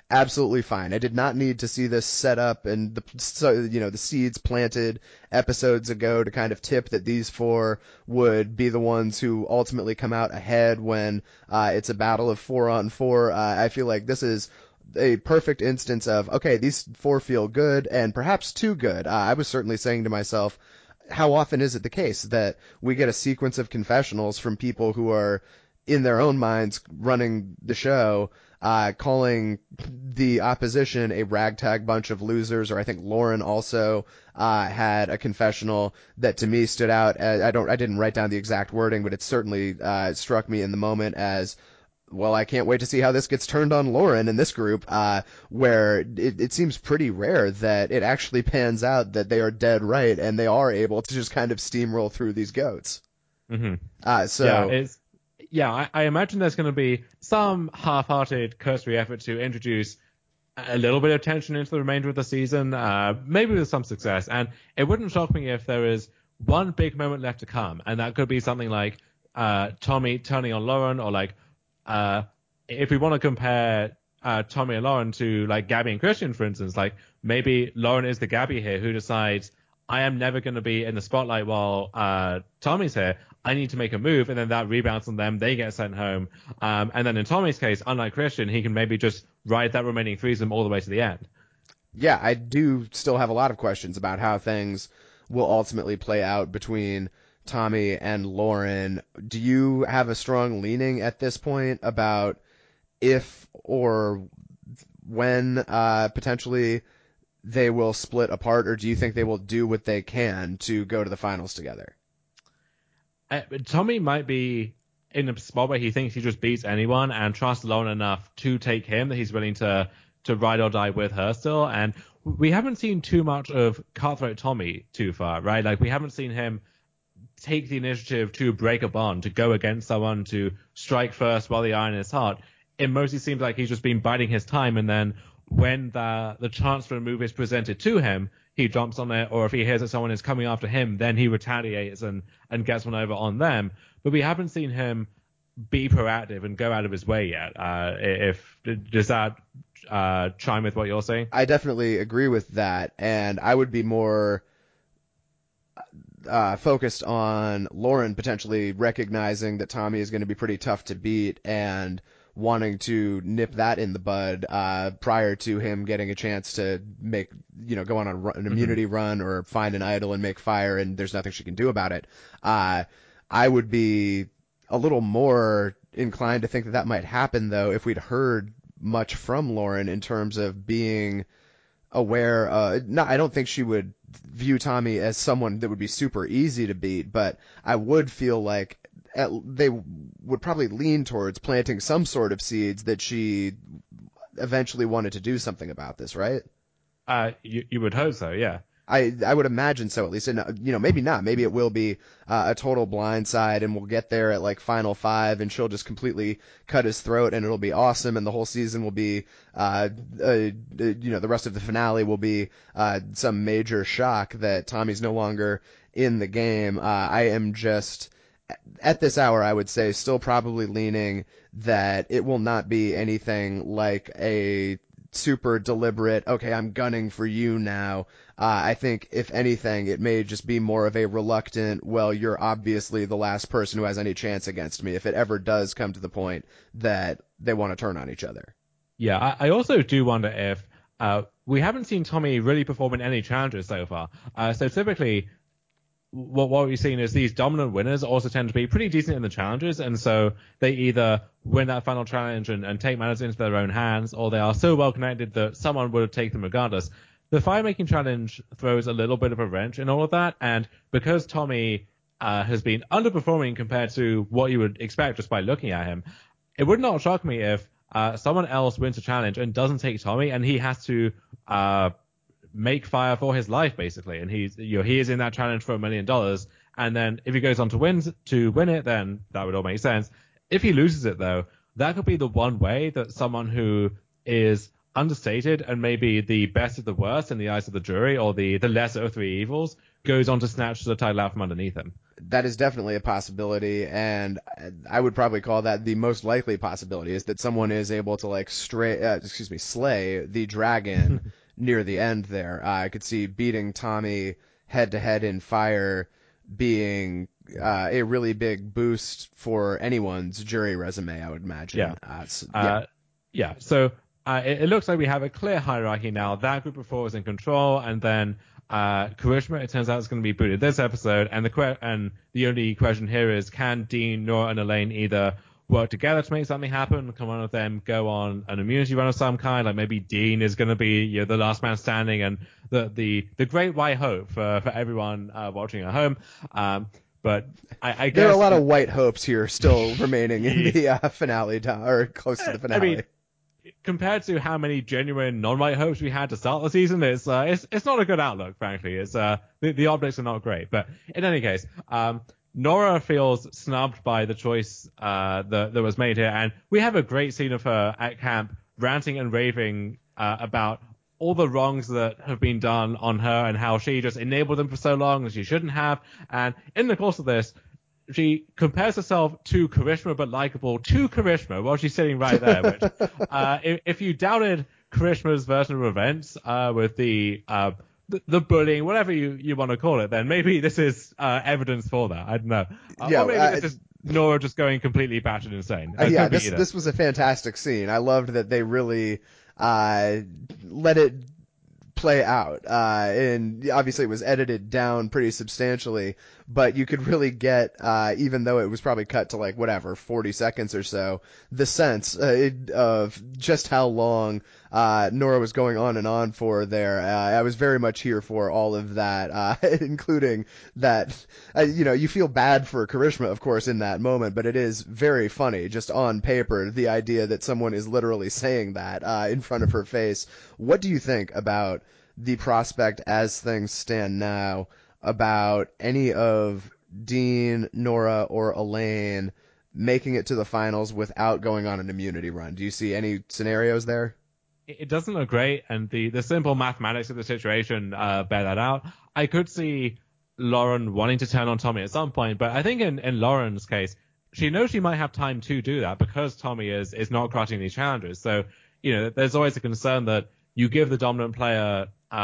absolutely fine. I did not need to see this set up and the seeds planted episodes ago to kind of tip that these four would be the ones who ultimately come out ahead when it's a battle of 4-on-4. I feel like this is a perfect instance of, okay, these four feel good and perhaps too good. I was certainly saying to myself, how often is it the case that we get a sequence of confessionals from people who are in their own minds running the show, calling the opposition a ragtag bunch of losers? Or I think Lauren also had a confessional that to me stood out. I didn't write down the exact wording, but it certainly struck me in the moment as, well, I can't wait to see how this gets turned on Lauren in this group, where it seems pretty rare that it actually pans out that they are dead right and they are able to just kind of steamroll through these goats. Mm-hmm. I imagine there's going to be some half-hearted cursory effort to introduce a little bit of tension into the remainder of the season, maybe with some success. And it wouldn't shock me if there is one big moment left to come, and that could be something like Tommy turning on Lauren, or like if we want to compare Tommy and Lauren to like Gabby and Christian, for instance, like maybe Lauren is the Gabby here who decides, I am never going to be in the spotlight while Tommy's here. I need to make a move, and then that rebounds on them. They get sent home. And then in Tommy's case, unlike Christian, he can maybe just ride that remaining threesome all the way to the end. Yeah, I do still have a lot of questions about how things will ultimately play out between Tommy and Lauren. Do you have a strong leaning at this point about if or when potentially they will split apart, or do you think they will do what they can to go to the finals together? Tommy might be in a spot where he thinks he just beats anyone and trusts Lauren enough to take him that he's willing to ride or die with her still. And we haven't seen too much of Cutthroat Tommy too far, right? Like, we haven't seen him take the initiative to break a bond, to go against someone, to strike first while the iron is hot. It mostly seems like he's just been biding his time, and then when the chance for a move is presented to him, he jumps on it, or if he hears that someone is coming after him, then he retaliates and gets one over on them. But we haven't seen him be proactive and go out of his way yet. Does that chime with what you're saying? I definitely agree with that, and I would be more focused on Lauren potentially recognizing that Tommy is going to be pretty tough to beat and wanting to nip that in the bud prior to him getting a chance to go on an immunity run or find an idol and make fire, and there's nothing she can do about it. I would be a little more inclined to think that might happen, though, if we'd heard much from Lauren in terms of being aware. I don't think she would view Tommy as someone that would be super easy to beat, but I would feel like they would probably lean towards planting some sort of seeds that she eventually wanted to do something about this, right? You would hope so, yeah. I would imagine so, at least. And, maybe not. Maybe it will be a total blindside, and we'll get there at like final 5, and she'll just completely cut his throat, and it'll be awesome, and the whole season will be, the rest of the finale will be some major shock that Tommy's no longer in the game. I am just, at this hour, I would say, still probably leaning that it will not be anything like a super deliberate, okay, I'm gunning for you now. I think, if anything, it may just be more of a reluctant, well, you're obviously the last person who has any chance against me, if it ever does come to the point that they want to turn on each other. Yeah, I also do wonder if we haven't seen Tommy really perform in any challenges so far. So typically, what we've seen is these dominant winners also tend to be pretty decent in the challenges, and so they either win that final challenge and take matters into their own hands, or they are so well connected that someone would take them regardless. The fire-making challenge throws a little bit of a wrench in all of that, and because Tommy has been underperforming compared to what you would expect just by looking at him, it would not shock me if someone else wins a challenge and doesn't take Tommy, and he has to make fire for his life, basically, and he is in that challenge for $1 million, and then if he goes on to win it, then that would all make sense. If he loses it, though, that could be the one way that someone who is understated and maybe the best of the worst in the eyes of the jury, or the lesser of three evils, goes on to snatch the title out from underneath him. That is definitely a possibility, and I would probably call that the most likely possibility, is that someone is able to like slay the dragon near the end there. I could see beating Tommy head to head in fire being a really big boost for anyone's jury resume, I would imagine. Yeah. So it looks like we have a clear hierarchy now. That group of four is in control, and then Karishma, it turns out, is going to be booted this episode. And the only question here is, can Dean, Nora, and Elaine either work together to make something happen? Can one of them go on an immunity run of some kind? Like maybe Dean is going to be the last man standing, and the great white hope for everyone watching at home. But I guess there are a lot of white hopes here still remaining in the finale, or close to the finale. I mean, compared to how many genuine non-white hopes we had to start the season, it's not a good outlook, frankly. It's the optics are not great. But in any case, Nora feels snubbed by the choice that was made here, and we have a great scene of her at camp ranting and raving about all the wrongs that have been done on her and how she just enabled them for so long and she shouldn't have. And in the course of this, she compares herself to Karishma, but likable to Karishma while she's sitting right there. Which, if you doubted Karishma's version of events with the bullying, whatever you want to call it, then maybe this is evidence for that. I don't know. Or maybe this is Nora just going completely batshit insane. This was a fantastic scene. I loved that they really let it play out, and obviously it was edited down pretty substantially, but you could really get, even though it was probably cut to like 40 seconds or so, the sense of just how long Nora was going on and on for there. I was very much here for all of that, including that, you feel bad for Karishma, of course, in that moment, but it is very funny just on paper, the idea that someone is literally saying that in front of her face. What do you think about the prospect as things stand now about any of Dean, Nora, or Elaine making it to the finals without going on an immunity run? Do you see any scenarios there? It doesn't look great, and the simple mathematics of the situation bear that out. I could see Lauren wanting to turn on Tommy at some point, but I think in Lauren's case, she knows she might have time to do that because Tommy is not crushing these challenges. So, there's always a concern that you give the dominant player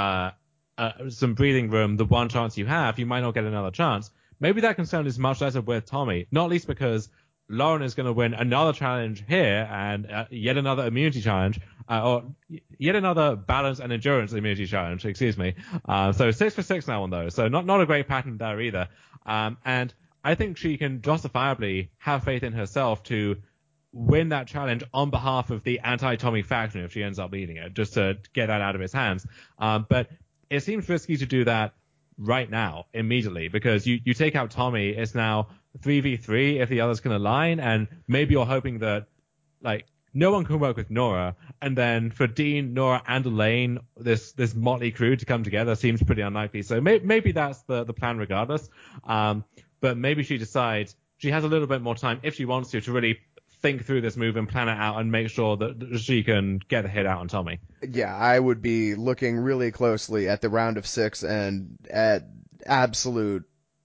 some breathing room, the one chance you have, you might not get another chance. Maybe that concern is much lesser with Tommy, not least because Lauren is going to win another challenge here and yet another immunity challenge, or yet another balance and endurance immunity challenge, excuse me. So 6 for 6 now on those. So not a great pattern there either. And I think she can justifiably have faith in herself to win that challenge on behalf of the anti-Tommy faction if she ends up leading it, just to get that out of his hands. But it seems risky to do that right now, immediately, because you take out Tommy, it's now 3v3 if the others can align, and maybe you're hoping that, like, no one can work with Nora, and then for Dean, Nora, and Elaine, this motley crew to come together seems pretty unlikely. So maybe that's the plan regardless. But maybe she decides she has a little bit more time, if she wants to really think through this move and plan it out and make sure that she can get a hit out on Tommy. Yeah, I would be looking really closely at the round of 6 and at absolute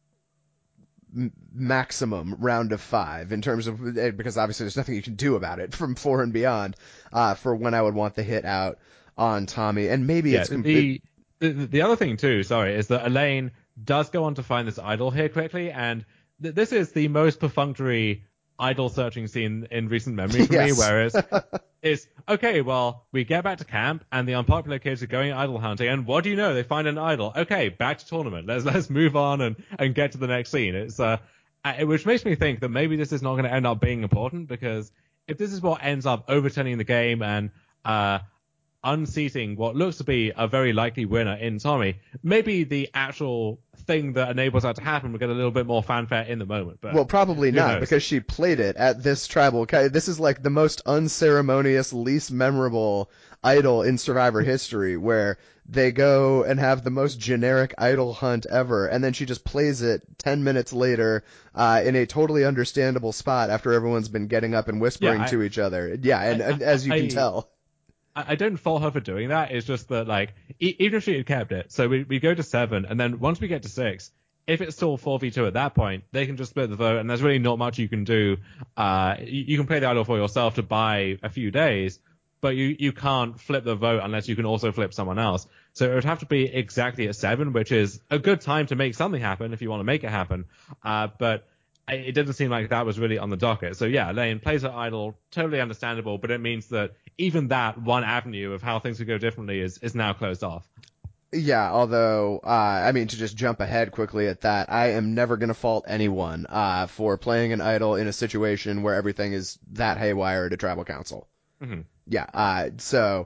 maximum round of 5 in terms of, because obviously there's nothing you can do about it from 4 and beyond, for when I would want the hit out on Tommy. And maybe the other thing too, is that Elaine does go on to find this idol here quickly, and this is the most perfunctory idol searching scene in recent memory for me, whereas it's okay, well, we get back to camp and the unpopular kids are going idol hunting, and what do you know, they find an idol. Okay, back to tournament. Let's move on and get to the next scene. It's which makes me think that maybe this is not going to end up being important, because if this is what ends up overturning the game and unseating what looks to be a very likely winner in Tommy, maybe the actual thing that enables that to happen will get a little bit more fanfare in the moment. But well, probably not, because she played it at this tribal. This is like the most unceremonious, least memorable idol in Survivor history, where they go and have the most generic idol hunt ever, and then she just plays it 10 minutes later in a totally understandable spot after everyone's been getting up and whispering to each other. Yeah, and as you can tell. I don't fault her for doing that. It's just that, like, even if she had kept it, so we go to 7, and then once we get to 6, if it's still 4v2 at that point, they can just split the vote, and there's really not much you can do. You can play the idol for yourself to buy a few days, but you can't flip the vote unless you can also flip someone else. So it would have to be exactly at 7, which is a good time to make something happen if you want to make it happen. But it didn't seem like that was really on the docket. So yeah, Lane plays her idol, totally understandable, but it means that even that one avenue of how things could go differently is now closed off. Yeah, although, I mean, to just jump ahead quickly at that, I am never going to fault anyone for playing an idol in a situation where everything is that haywire to tribal council. Mm-hmm. Yeah, so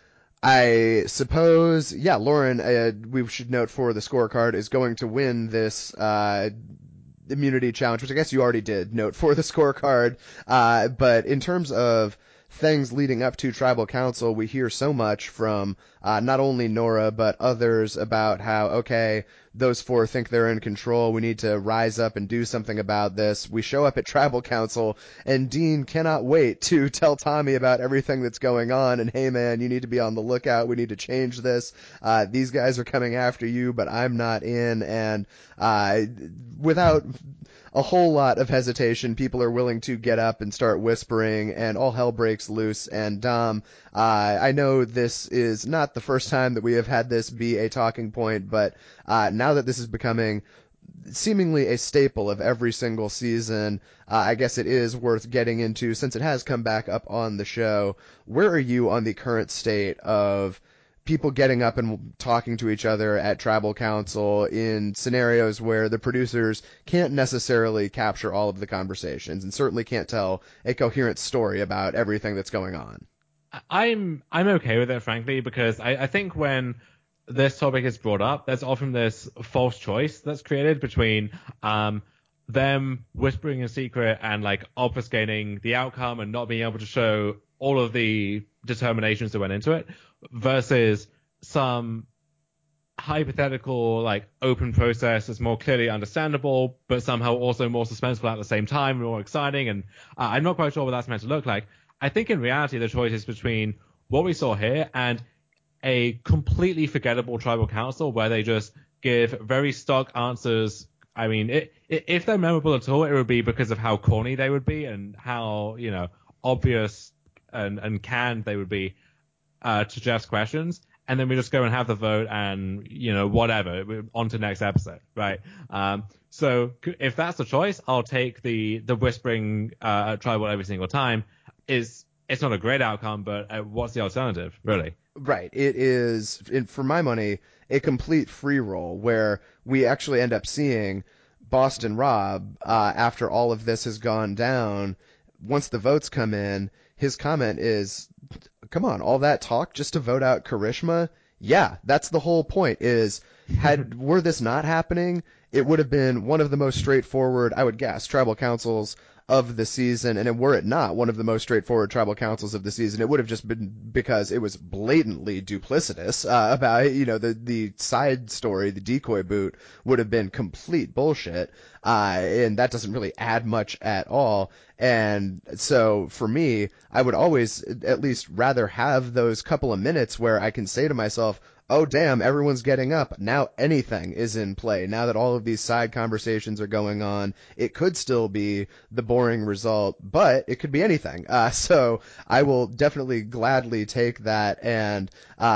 I suppose, yeah, Lauren, we should note for the scorecard, is going to win this immunity challenge, which I guess you already did note for the scorecard. But in terms of things leading up to tribal council, we hear so much from not only Nora but others about how, okay, those 4 think they're in control. We need to rise up and do something about this. We show up at tribal council, and Dean cannot wait to tell Tommy about everything that's going on. And hey, man, you need to be on the lookout. We need to change this. These guys are coming after you, but I'm not in. And without a whole lot of hesitation, people are willing to get up and start whispering, and all hell breaks loose. And Dom, I know this is not the first time that we have had this be a talking point, but now that this is becoming seemingly a staple of every single season, I guess it is worth getting into, since it has come back up on the show. Where are you on the current state of people getting up and talking to each other at tribal council in scenarios where the producers can't necessarily capture all of the conversations and certainly can't tell a coherent story about everything that's going on? I'm okay with it, frankly, because I think when this topic is brought up, there's often this false choice that's created between them whispering in secret and like obfuscating the outcome and not being able to show all of the determinations that went into it, versus some hypothetical like open process that's more clearly understandable but somehow also more suspenseful at the same time, more exciting. And I'm not quite sure what that's meant to look like. I think in reality the choice is between what we saw here and a completely forgettable tribal council where they just give very stock answers. I mean, if they're memorable at all, it would be because of how corny they would be and how, obvious and canned they would be to Jeff's questions. And then we just go and have the vote and, whatever, on to next episode, right? So if that's the choice, I'll take the whispering tribal every single time. It's not a great outcome, but what's the alternative, really? Right. It is, for my money, a complete free roll where we actually end up seeing Boston Rob, after all of this has gone down, once the votes come in, his comment is, come on, all that talk just to vote out Karishma? Yeah, that's the whole point, is were this not happening, it would have been one of the most straightforward, I would guess, tribal councils of the season, and were it not one of the most straightforward tribal councils of the season, it would have just been because it was blatantly duplicitous about, the side story, the decoy boot, would have been complete bullshit, and that doesn't really add much at all. And so for me, I would always at least rather have those couple of minutes where I can say to myself, oh, damn, everyone's getting up. Now anything is in play. Now that all of these side conversations are going on, it could still be the boring result, but it could be anything. So I will definitely gladly take that. And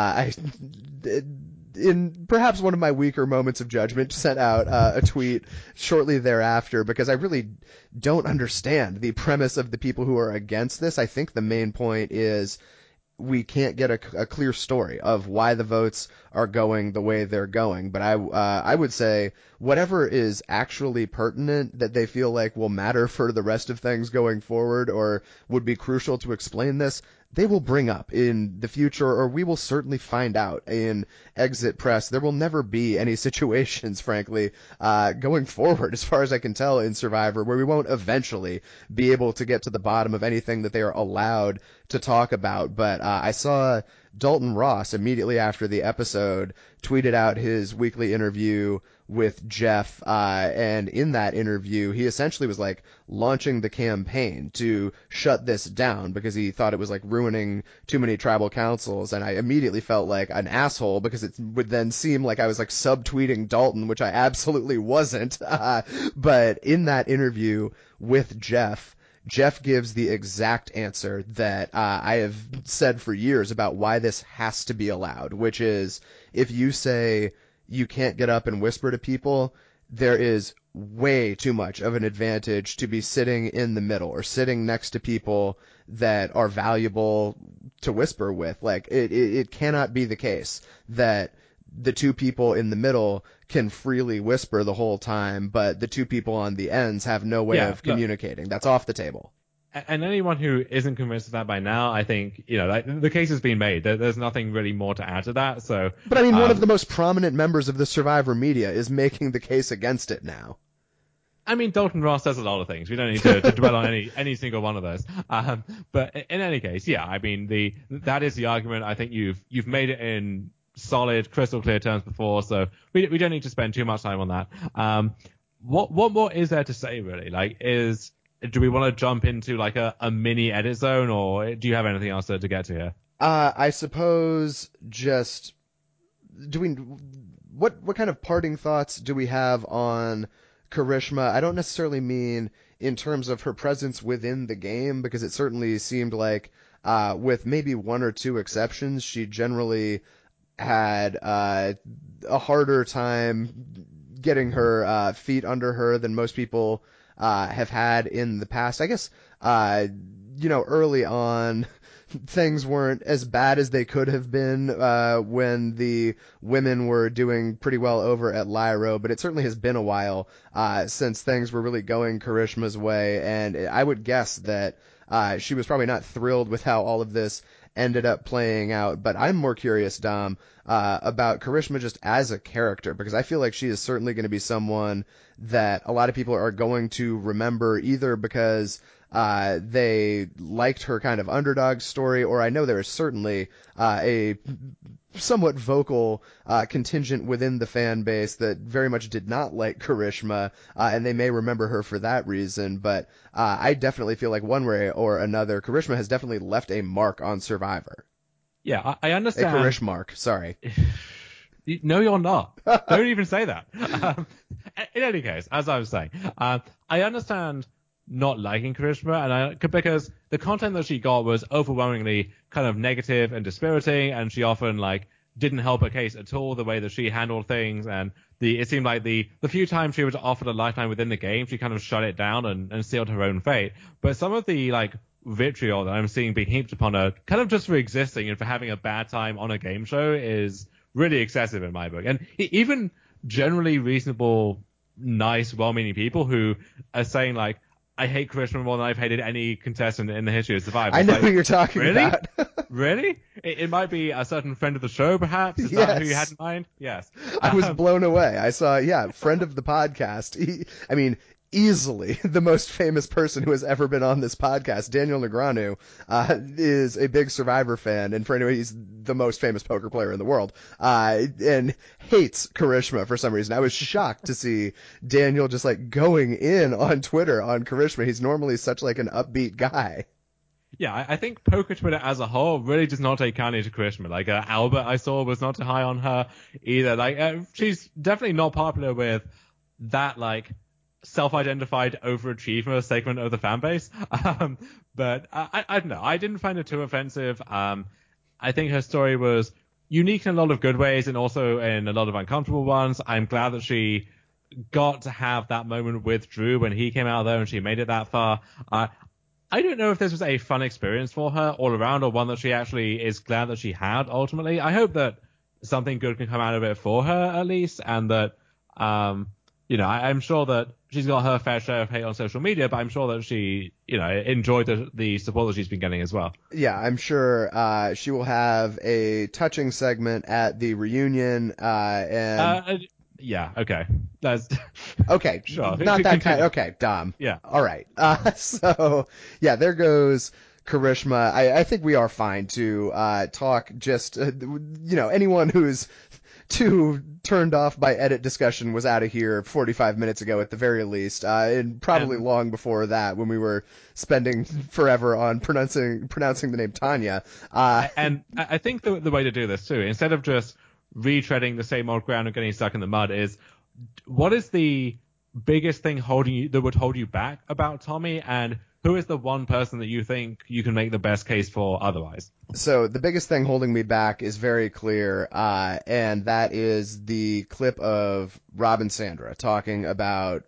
in perhaps one of my weaker moments of judgment, sent out a tweet shortly thereafter because I really don't understand the premise of the people who are against this. I think the main point is we can't get a clear story of why the votes are going the way they're going. But I would say whatever is actually pertinent that they feel like will matter for the rest of things going forward or would be crucial to explain this, they will bring up in the future, or we will certainly find out in exit press. There will never be any situations, frankly, going forward, as far as I can tell, in Survivor, where we won't eventually be able to get to the bottom of anything that they are allowed to talk about. But I saw Dalton Ross immediately after the episode tweeted out his weekly interview with Jeff, and in that interview, he essentially was like launching the campaign to shut this down because he thought it was like ruining too many tribal councils, and I immediately felt like an asshole because it would then seem like I was like subtweeting Dalton, which I absolutely wasn't. But in that interview with Jeff gives the exact answer that I have said for years about why this has to be allowed, which is if you say you can't get up and whisper to people, there is way too much of an advantage to be sitting in the middle or sitting next to people that are valuable to whisper with. Like it cannot be the case that the two people in the middle can freely whisper the whole time, but the two people on the ends have no way of communicating. That's off the table. And anyone who isn't convinced of that by now, I think, like, the case has been made. There's nothing really more to add to that. So, but I mean, one of the most prominent members of the Survivor media is making the case against it now. I mean, Dalton Ross says a lot of things. We don't need to dwell on any single one of those. But in any case, yeah, I mean, that is the argument. I think you've made it in solid, crystal clear terms before, so we don't need to spend too much time on that. What more is there to say, really? Like, do we want to jump into like a mini edit zone, or do you have anything else to get to here? I suppose just what kind of parting thoughts do we have on Karishma? I don't necessarily mean in terms of her presence within the game, because it certainly seemed like, with maybe one or two exceptions, she generally had a harder time getting her feet under her than most people have had in the past. I guess, early on, things weren't as bad as they could have been when the women were doing pretty well over at Lyro, but it certainly has been a while since things were really going Karishma's way, and I would guess that she was probably not thrilled with how all of this ended up playing out. But I'm more curious, Dom, about Karishma just as a character, because I feel like she is certainly going to be someone that a lot of people are going to remember, either because they liked her kind of underdog story, or I know there is certainly a somewhat vocal contingent within the fan base that very much did not like Karishma, and they may remember her for that reason. But I definitely feel like one way or another, Karishma has definitely left a mark on Survivor. Yeah, I understand. A Karish mark, sorry. No, you're not. Don't even say that. In any case, as I was saying, I understand not liking Karishma, and because the content that she got was overwhelmingly kind of negative and dispiriting, and she often didn't help her case at all, the way that she handled things, and it seemed like the few times she was offered a lifeline within the game, she kind of shut it down and sealed her own fate. But some of the vitriol that I'm seeing being heaped upon her, kind of just for existing and for having a bad time on a game show, is really excessive in my book. And even generally reasonable, nice, well-meaning people who are saying I hate Karishma more than I've hated any contestant in the history of Survivor. I know who you're talking about. Really? It might be a certain friend of the show, perhaps? Is that who you had in mind? Yes. I was blown away. I saw, friend of the podcast. Easily the most famous person who has ever been on this podcast, Daniel Negreanu, is a big Survivor fan, and for anyone, he's the most famous poker player in the world, and hates Karishma for some reason. I was shocked to see Daniel just going in on Twitter on Karishma. He's normally such an upbeat guy. Yeah, I think poker Twitter as a whole really does not take kindly to Karishma. Albert, I saw, was not too high on her either. She's definitely not popular with that, self-identified overachiever segment of the fan base. But I don't know. I didn't find it too offensive. I think her story was unique in a lot of good ways and also in a lot of uncomfortable ones. I'm glad that she got to have that moment with Drew when he came out there and she made it that far. I don't know if this was a fun experience for her all around, or one that she actually is glad that she had ultimately. I hope that something good can come out of it for her at least, and that I'm sure that she's got her fair share of hate on social media, but I'm sure that she, enjoyed the support that she's been getting as well. Yeah, I'm sure she will have a touching segment at the reunion, and... yeah, okay. That's... Okay, sure. Not that kind. Okay, Dom. Yeah. All right. So, yeah, there goes Karishma. I think we are fine to talk just, anyone who's too turned off by edit discussion was out of here 45 minutes ago at the very least, and probably long before that when we were spending forever on pronouncing the name Tanya. And I think the way to do this too, instead of just retreading the same old ground and getting stuck in the mud, is what is the biggest thing that would hold you back about Tommy, and who is the one person that you think you can make the best case for otherwise? So the biggest thing holding me back is very clear, and that is the clip of Rob and Sandra talking about,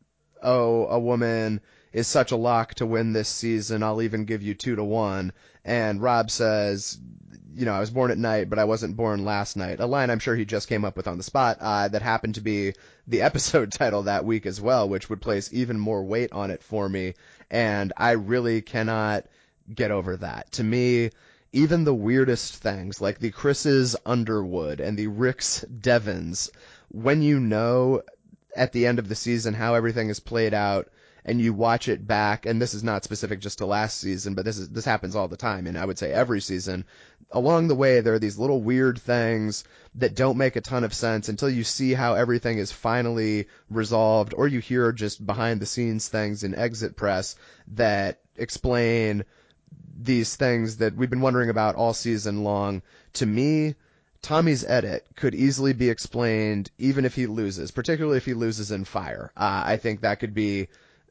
oh, a woman is such a lock to win this season, I'll even give you 2-1. And Rob says, I was born at night, but I wasn't born last night. A line I'm sure he just came up with on the spot, that happened to be the episode title that week as well, which would place even more weight on it for me. And I really cannot get over that. To me, even the weirdest things, like the Chris's Underwood and the Rick's Devons, when you know at the end of the season how everything is played out, and you watch it back, and this is not specific just to last season, but this happens all the time, and I would say every season. Along the way, there are these little weird things that don't make a ton of sense until you see how everything is finally resolved, or you hear just behind-the-scenes things in exit press that explain these things that we've been wondering about all season long. To me, Tommy's edit could easily be explained even if he loses, particularly if he loses in Fire. I think that could be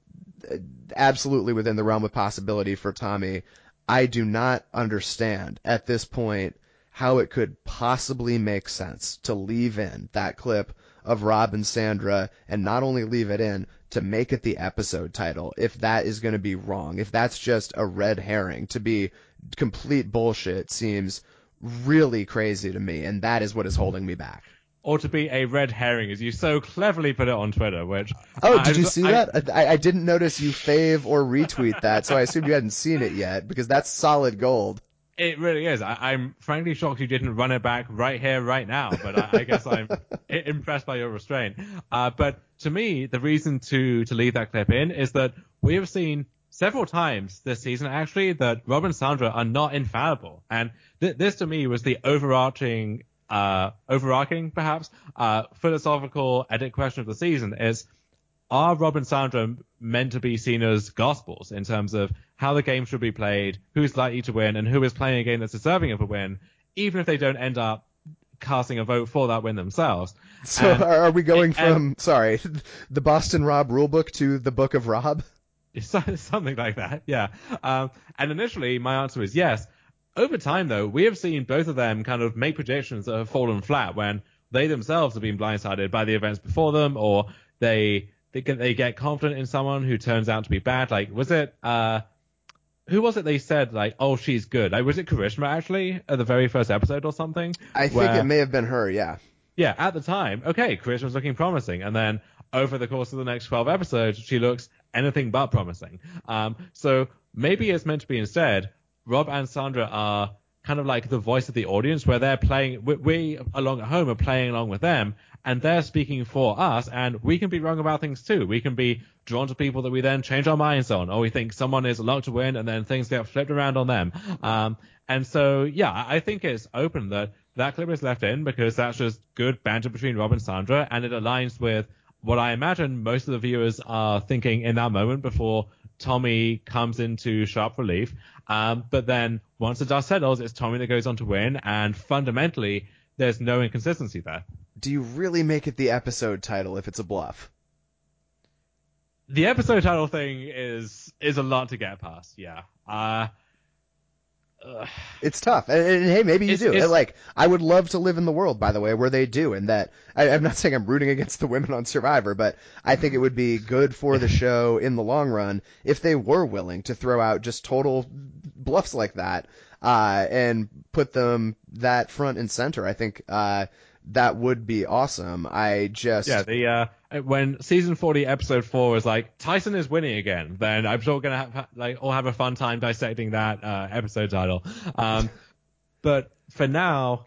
absolutely within the realm of possibility for Tommy. I do not understand at this point how it could possibly make sense to leave in that clip of Rob and Sandra, and not only leave it in, to make it the episode title, if that is going to be wrong. If that's just a red herring, to be complete bullshit seems really crazy to me, and that is what is holding me back. Or to be a red herring, as you so cleverly put it on Twitter, which... Oh, did you see that? I didn't notice you fave or retweet that, so I assumed you hadn't seen it yet, because that's solid gold. It really is. I'm frankly shocked you didn't run it back right here, right now, but I guess I'm impressed by your restraint. But to me, the reason to leave that clip in is that we have seen several times this season, actually, that Rob and Sandra are not infallible. And this, to me, was the overarching perhaps, philosophical edit question of the season is, are Rob and Sandra meant to be seen as gospels in terms of how the game should be played, who's likely to win, and who is playing a game that's deserving of a win, even if they don't end up casting a vote for that win themselves? So are we going from, the Boston Rob rulebook to the Book of Rob? Something like that, yeah. And initially, my answer is yes. Over time, though, we have seen both of them kind of make predictions that have fallen flat when they themselves have been blindsided by the events before them, or they get confident in someone who turns out to be bad. Like, was it, who was it they said, like, oh, she's good? Like, was it Karishma, actually, at the very first episode or something? I think it may have been her, yeah. Yeah, at the time, okay, Karishma's looking promising. And then over the course of the next 12 episodes, she looks anything but promising. So maybe it's meant to be instead, Rob and Sandra are kind of like the voice of the audience, where they're playing, we along at home are playing along with them, and they're speaking for us, and we can be wrong about things too. We can be drawn to people that we then change our minds on, or we think someone is locked to win, and then things get flipped around on them. And so, yeah, I think it's open that clip is left in because that's just good banter between Rob and Sandra, and it aligns with what I imagine most of the viewers are thinking in that moment before Tommy comes into sharp relief. But then once the dust settles, it's Tommy that goes on to win, and fundamentally, there's no inconsistency there. Do you really make it the episode title if it's a bluff? The episode title thing is a lot to get past, yeah. It's tough, and hey, maybe you do. Like, I would love to live in the world, by the way, where they do, and that I'm not saying I'm rooting against the women on Survivor, but I think it would be good for the show in the long run if they were willing to throw out just total bluffs like that, and put them that front and center. I think that would be awesome. When season 40 episode 4 is like Tyson is winning again, then I'm sure we're gonna have a fun time dissecting that episode title. But for now,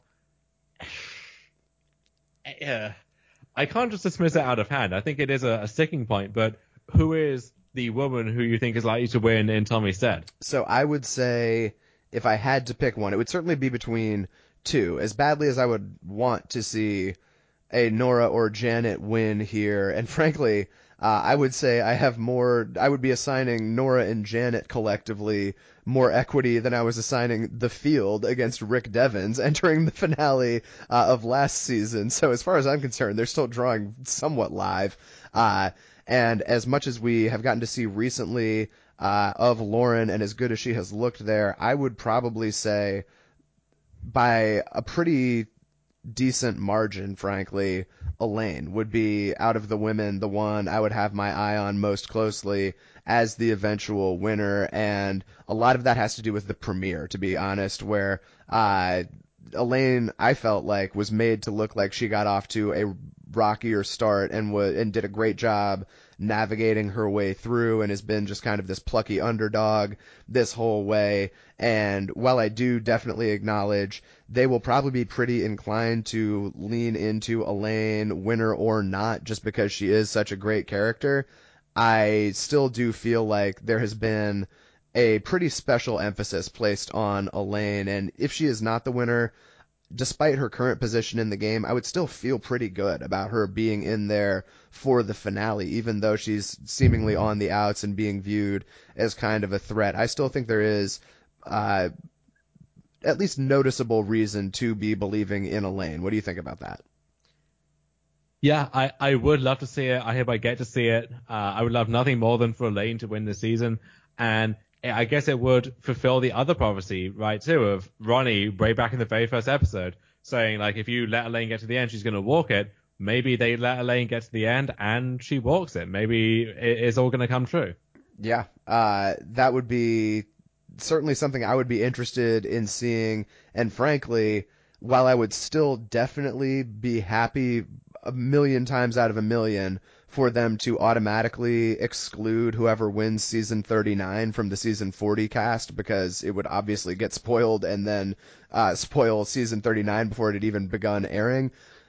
I can't just dismiss it out of hand. I think it is a sticking point. But who is the woman who you think is likely to win in Tommy's stead? So I would say, if I had to pick one, it would certainly be between too. As badly as I would want to see a Nora or Janet win here, and frankly, I would say I would be assigning Nora and Janet collectively more equity than I was assigning The Field against Rick Devens entering the finale of last season. So as far as I'm concerned, they're still drawing somewhat live. And as much as we have gotten to see recently of Lauren and as good as she has looked there, I would probably say by a pretty decent margin, frankly, Elaine would be, out of the women, the one I would have my eye on most closely as the eventual winner. And a lot of that has to do with the premiere, to be honest, where Elaine, I felt like, was made to look like she got off to a rockier start and did a great job navigating her way through and has been just kind of this plucky underdog this whole way. And while I do definitely acknowledge they will probably be pretty inclined to lean into Elaine, winner or not, just because she is such a great character, I still do feel like there has been a pretty special emphasis placed on Elaine. And if she is not the winner, despite her current position in the game, I would still feel pretty good about her being in there for the finale, even though she's seemingly on the outs and being viewed as kind of a threat. I still think there is at least noticeable reason to be believing in Elaine. What do you think about that? Yeah, I would love to see it. I hope I get to see it. I would love nothing more than for Elaine to win the season. And I guess it would fulfill the other prophecy, right, too, of Ronnie way back in the very first episode saying, like, if you let Elaine get to the end, she's going to walk it. Maybe they let Elaine get to the end and she walks it. Maybe it's all going to come true. Yeah, that would be certainly something I would be interested in seeing. And frankly, while I would still definitely be happy a million times out of a million for them to automatically exclude whoever wins season 39 from the season 40 cast, because it would obviously get spoiled and then spoil season 39 before it had even begun airing.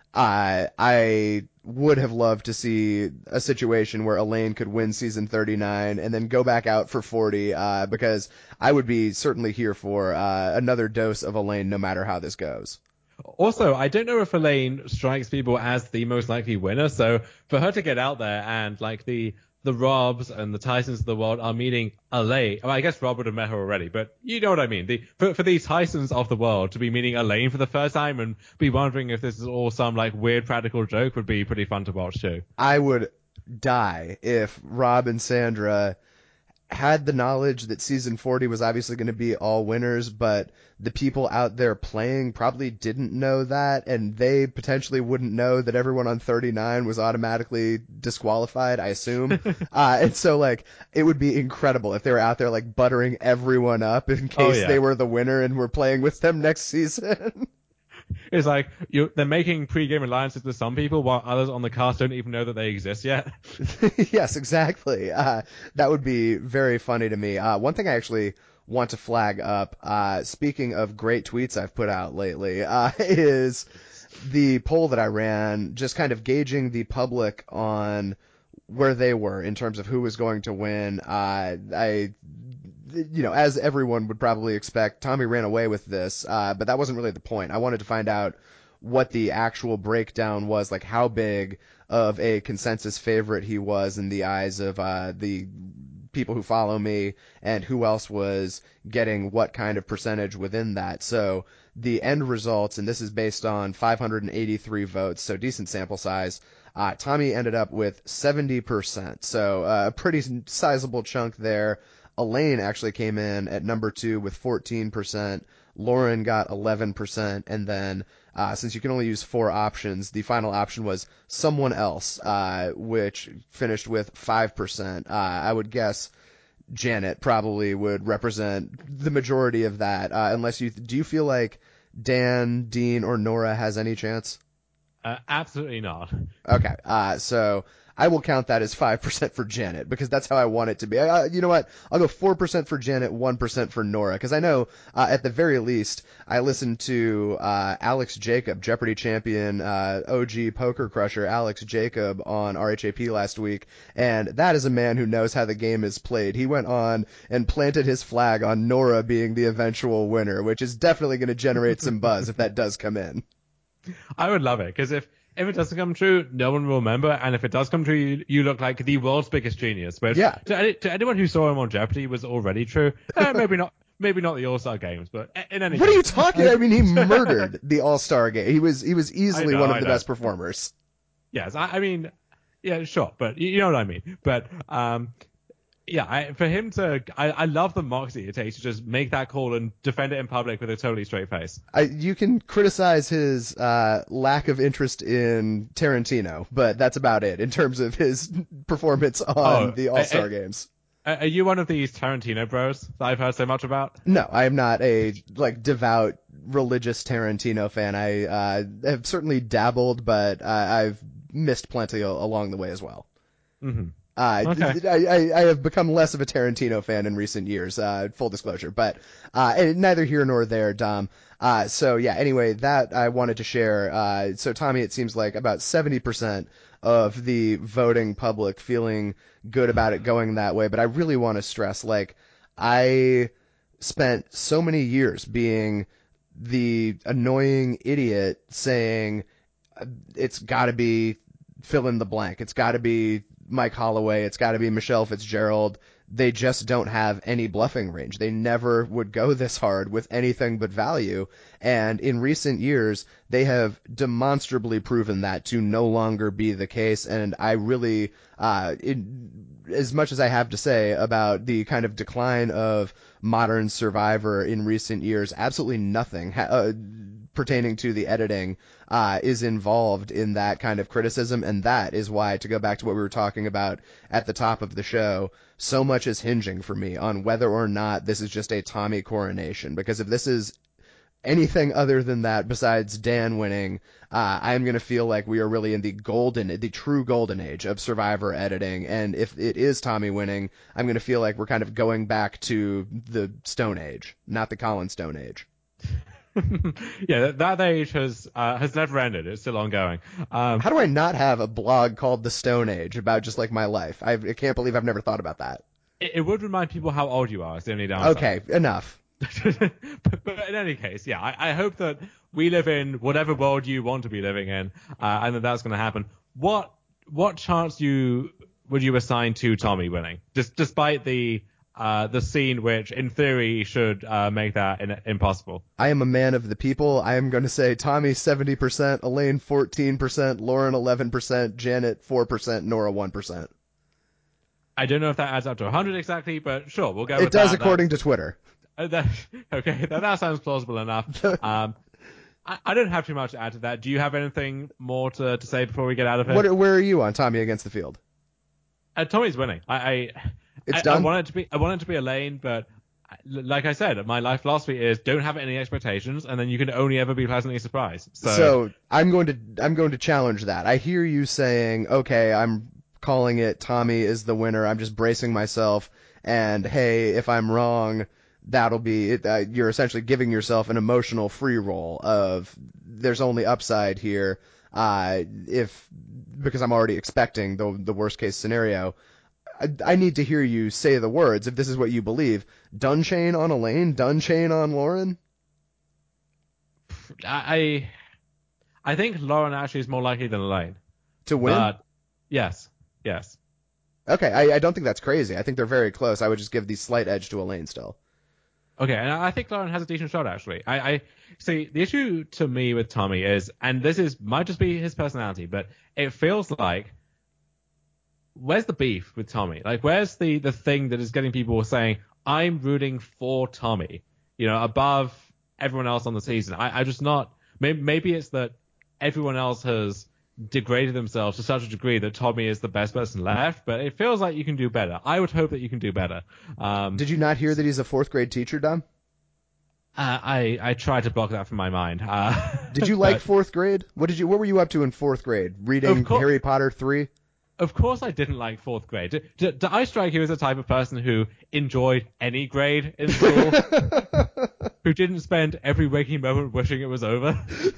I would have loved to see a situation where Elaine could win season 39 and then go back out for 40, because I would be certainly here for another dose of Elaine no matter how this goes. Also, I don't know if Elaine strikes people as the most likely winner, so for her to get out there and like the Robs and the Tysons of the world are meeting Elaine. Well, I guess Rob would have met her already, but you know what I mean. For the Tysons of the world to be meeting Elaine for the first time and be wondering if this is all some like weird practical joke would be pretty fun to watch too. I would die if Rob and Sandra had the knowledge that season 40 was obviously going to be all winners, but the people out there playing probably didn't know that, and they potentially wouldn't know that everyone on 39 was automatically disqualified, I assume. And so, like, it would be incredible if they were out there, like, buttering everyone up in case they were the winner and were playing with them next season. It's like they're making pre-game alliances with some people while others on the cast don't even know that they exist yet. Yes, exactly. That would be very funny to me. One thing I actually want to flag up, speaking of great tweets I've put out lately, is the poll that I ran, just kind of gauging the public on where they were in terms of who was going to win. As everyone would probably expect, Tommy ran away with this, but that wasn't really the point. I wanted to find out what the actual breakdown was, like how big of a consensus favorite he was in the eyes of the people who follow me, and who else was getting what kind of percentage within that. So the end results, and this is based on 583 votes, so decent sample size. Tommy ended up with 70%, so a pretty sizable chunk there. Elaine actually came in at number 2 with 14%. Lauren got 11%, and then since you can only use 4 options, the final option was someone else, which finished with 5%. I would guess Janet probably would represent the majority of that, do you feel like Dan, Dean, or Nora has any chance? Absolutely not. Okay, so I will count that as 5% for Janet because that's how I want it to be. You know what? I'll go 4% for Janet, 1% for Nora because I know at the very least I listened to Alex Jacob, Jeopardy champion, OG poker crusher Alex Jacob on RHAP last week, and that is a man who knows how the game is played. He went on and planted his flag on Nora being the eventual winner, which is definitely going to generate some buzz if that does come in. I would love it because if it doesn't come true, no one will remember, and if it does come true, you look like the world's biggest genius. Which to anyone who saw him on Jeopardy was already true. Maybe not the All-Star Games, but in any What case. are you talking? I mean, he murdered the All-Star Game. He was easily one of the best performers. Yes, I mean, yeah, sure, but you know what I mean. But yeah, for him to, I love the moxie it takes to just make that call and defend it in public with a totally straight face. You can criticize his lack of interest in Tarantino, but that's about it in terms of his performance on the All-Star Games. Are you one of these Tarantino bros that I've heard so much about? No, I am not a devout religious Tarantino fan. I have certainly dabbled, but I've missed plenty along the way as well. Mm-hmm. Okay. I have become less of a Tarantino fan in recent years, full disclosure, but neither here nor there, Dom. So yeah, anyway, that I wanted to share. So Tommy, it seems like about 70% of the voting public feeling good about it going that way, but I really want to stress, I spent so many years being the annoying idiot saying it's got to be fill in the blank. It's got to be Mike Holloway. It's got to be Michelle Fitzgerald. They just don't have any bluffing range. They never would go this hard with anything but value. And in recent years, they have demonstrably proven that to no longer be the case. And I really, as much as I have to say about the kind of decline of modern Survivor in recent years, absolutely nothing pertaining to the editing is involved in that kind of criticism, and that is why, to go back to what we were talking about at the top of the show, so much is hinging for me on whether or not this is just a Tommy coronation, because if this is anything other than that besides Dan winning, I'm going to feel like we are really in the true golden age of Survivor editing, and if it is Tommy winning, I'm going to feel like we're kind of going back to the Stone Age, not the Colin Stone Age. Yeah, that age has never ended. It's still ongoing. How do I not have a blog called The Stone Age about just my life? I can't believe I've never thought about that. It would remind people how old you are. It's the only downside. Okay, enough. But in any case, yeah, I hope that we live in whatever world you want to be living in, and that's going to happen. What chance would you assign to Tommy winning, despite the scene which, in theory, should make that impossible? I am a man of the people. I am going to say Tommy 70%, Elaine 14%, Lauren 11%, Janet 4%, Nora 1%. I don't know if that adds up to 100 exactly, but sure, we'll go with that. It does according to Twitter. Okay, that sounds plausible enough. I don't have too much to add to that. Do you have anything more to say before we get out of here? Where are you on Tommy against the field? Tommy's winning. It's done. I want it to be Elaine, but like I said, my life philosophy is don't have any expectations, and then you can only ever be pleasantly surprised. So I'm going to challenge that. I hear you saying, okay, I'm calling it Tommy is the winner. I'm just bracing myself, and hey, if I'm wrong, that'll be it. You're essentially giving yourself an emotional free roll of there's only upside here. Because I'm already expecting the worst case scenario. I need to hear you say the words if this is what you believe. Dunchain on Elaine, Dunchain on Lauren? I think Lauren actually is more likely than Elaine. To win? But yes. Okay, I don't think that's crazy. I think they're very close. I would just give the slight edge to Elaine still. Okay, and I think Lauren has a decent shot, actually. I see, the issue to me with Tommy is, and this might just be his personality, but it feels like, where's the beef with Tommy? Where's the thing that is getting people saying, I'm rooting for Tommy, above everyone else on the season? I just not, maybe it's that everyone else has degraded themselves to such a degree that Tommy is the best person left, but it feels like you can do better. I would hope that you can do better. Did you not hear that he's a fourth grade teacher, Dom? I tried to block that from my mind. Did you like fourth grade? What were you up to in fourth grade? Reading Harry Potter 3? Of course I didn't like fourth grade. Do I strike you as the type of person who enjoyed any grade in school? Who didn't spend every waking moment wishing it was over?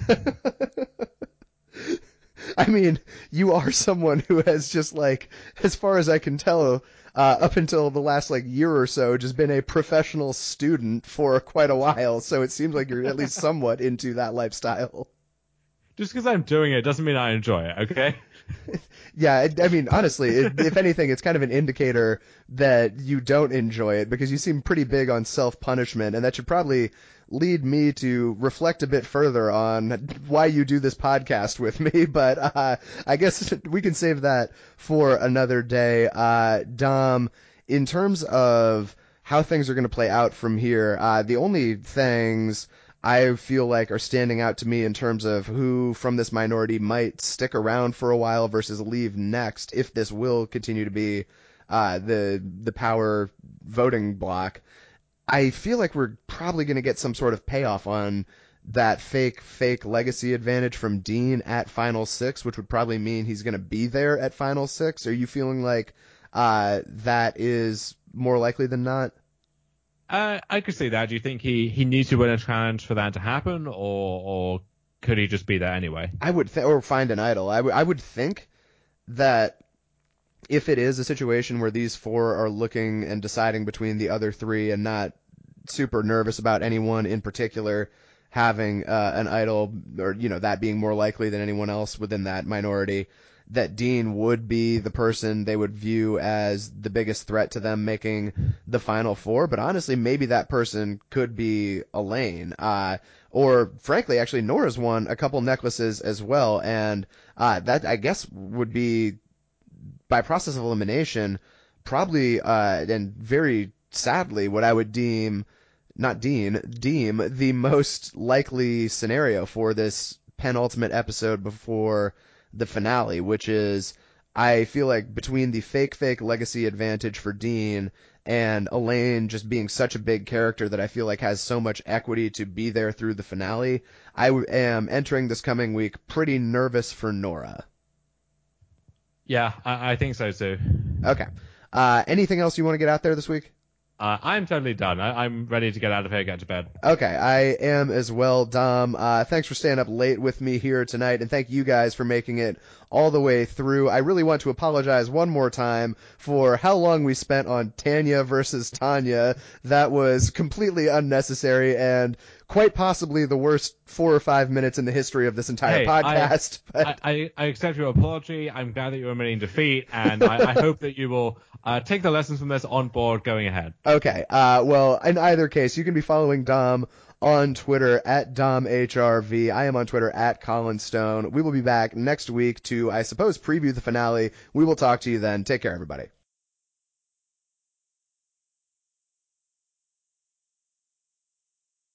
I mean, you are someone who has just like, as far as I can tell, up until the last like year or so, just been a professional student for quite a while. So it seems like you're at least somewhat into that lifestyle. Just because I'm doing it doesn't mean I enjoy it, okay? Yeah, I mean, honestly, if anything, it's kind of an indicator that you don't enjoy it because you seem pretty big on self-punishment, and that should probably lead me to reflect a bit further on why you do this podcast with me. But I guess we can save that for another day. Dom, in terms of how things are going to play out from here, the only things I feel like are standing out to me in terms of who from this minority might stick around for a while versus leave next if this will continue to be the power voting block. I feel like we're probably going to get some sort of payoff on that fake legacy advantage from Dean at Final Six, which would probably mean he's going to be there at Final Six. Are you feeling like that is more likely than not? I could see that. Do you think he needs to win a challenge for that to happen, or could he just be there anyway? Or find an idol. I would think that if it is a situation where these four are looking and deciding between the other three and not super nervous about anyone in particular having an idol, or that being more likely than anyone else within that minority, that Dean would be the person they would view as the biggest threat to them making the Final Four. But honestly, maybe that person could be Elaine. Or frankly, actually, Nora's won a couple necklaces as well, and that I guess would be by process of elimination, probably and very sadly, what I would deem the most likely scenario for this penultimate episode before the finale, which is I feel like between the fake legacy advantage for Dean and Elaine just being such a big character that I feel like has so much equity to be there through the finale, I am entering this coming week pretty nervous for Nora. Yeah, I think so too. Okay. Anything else you want to get out there this week? I'm totally done. I'm ready to get out of here and get to bed. Okay, I am as well, Dom. Thanks for staying up late with me here tonight, and thank you guys for making it all the way through. I really want to apologize one more time for how long we spent on Tanya versus Tanya. That was completely unnecessary and quite possibly the worst 4 or 5 minutes in the history of this entire podcast. I accept your apology. I'm glad that you're admitting defeat, and I hope that you will take the lessons from this on board going ahead. Okay. Well, in either case, you can be following Dom on Twitter at DomHRV. I am on Twitter at Colin Stone. We will be back next week to, I suppose, preview the finale. We will talk to you then. Take care, everybody.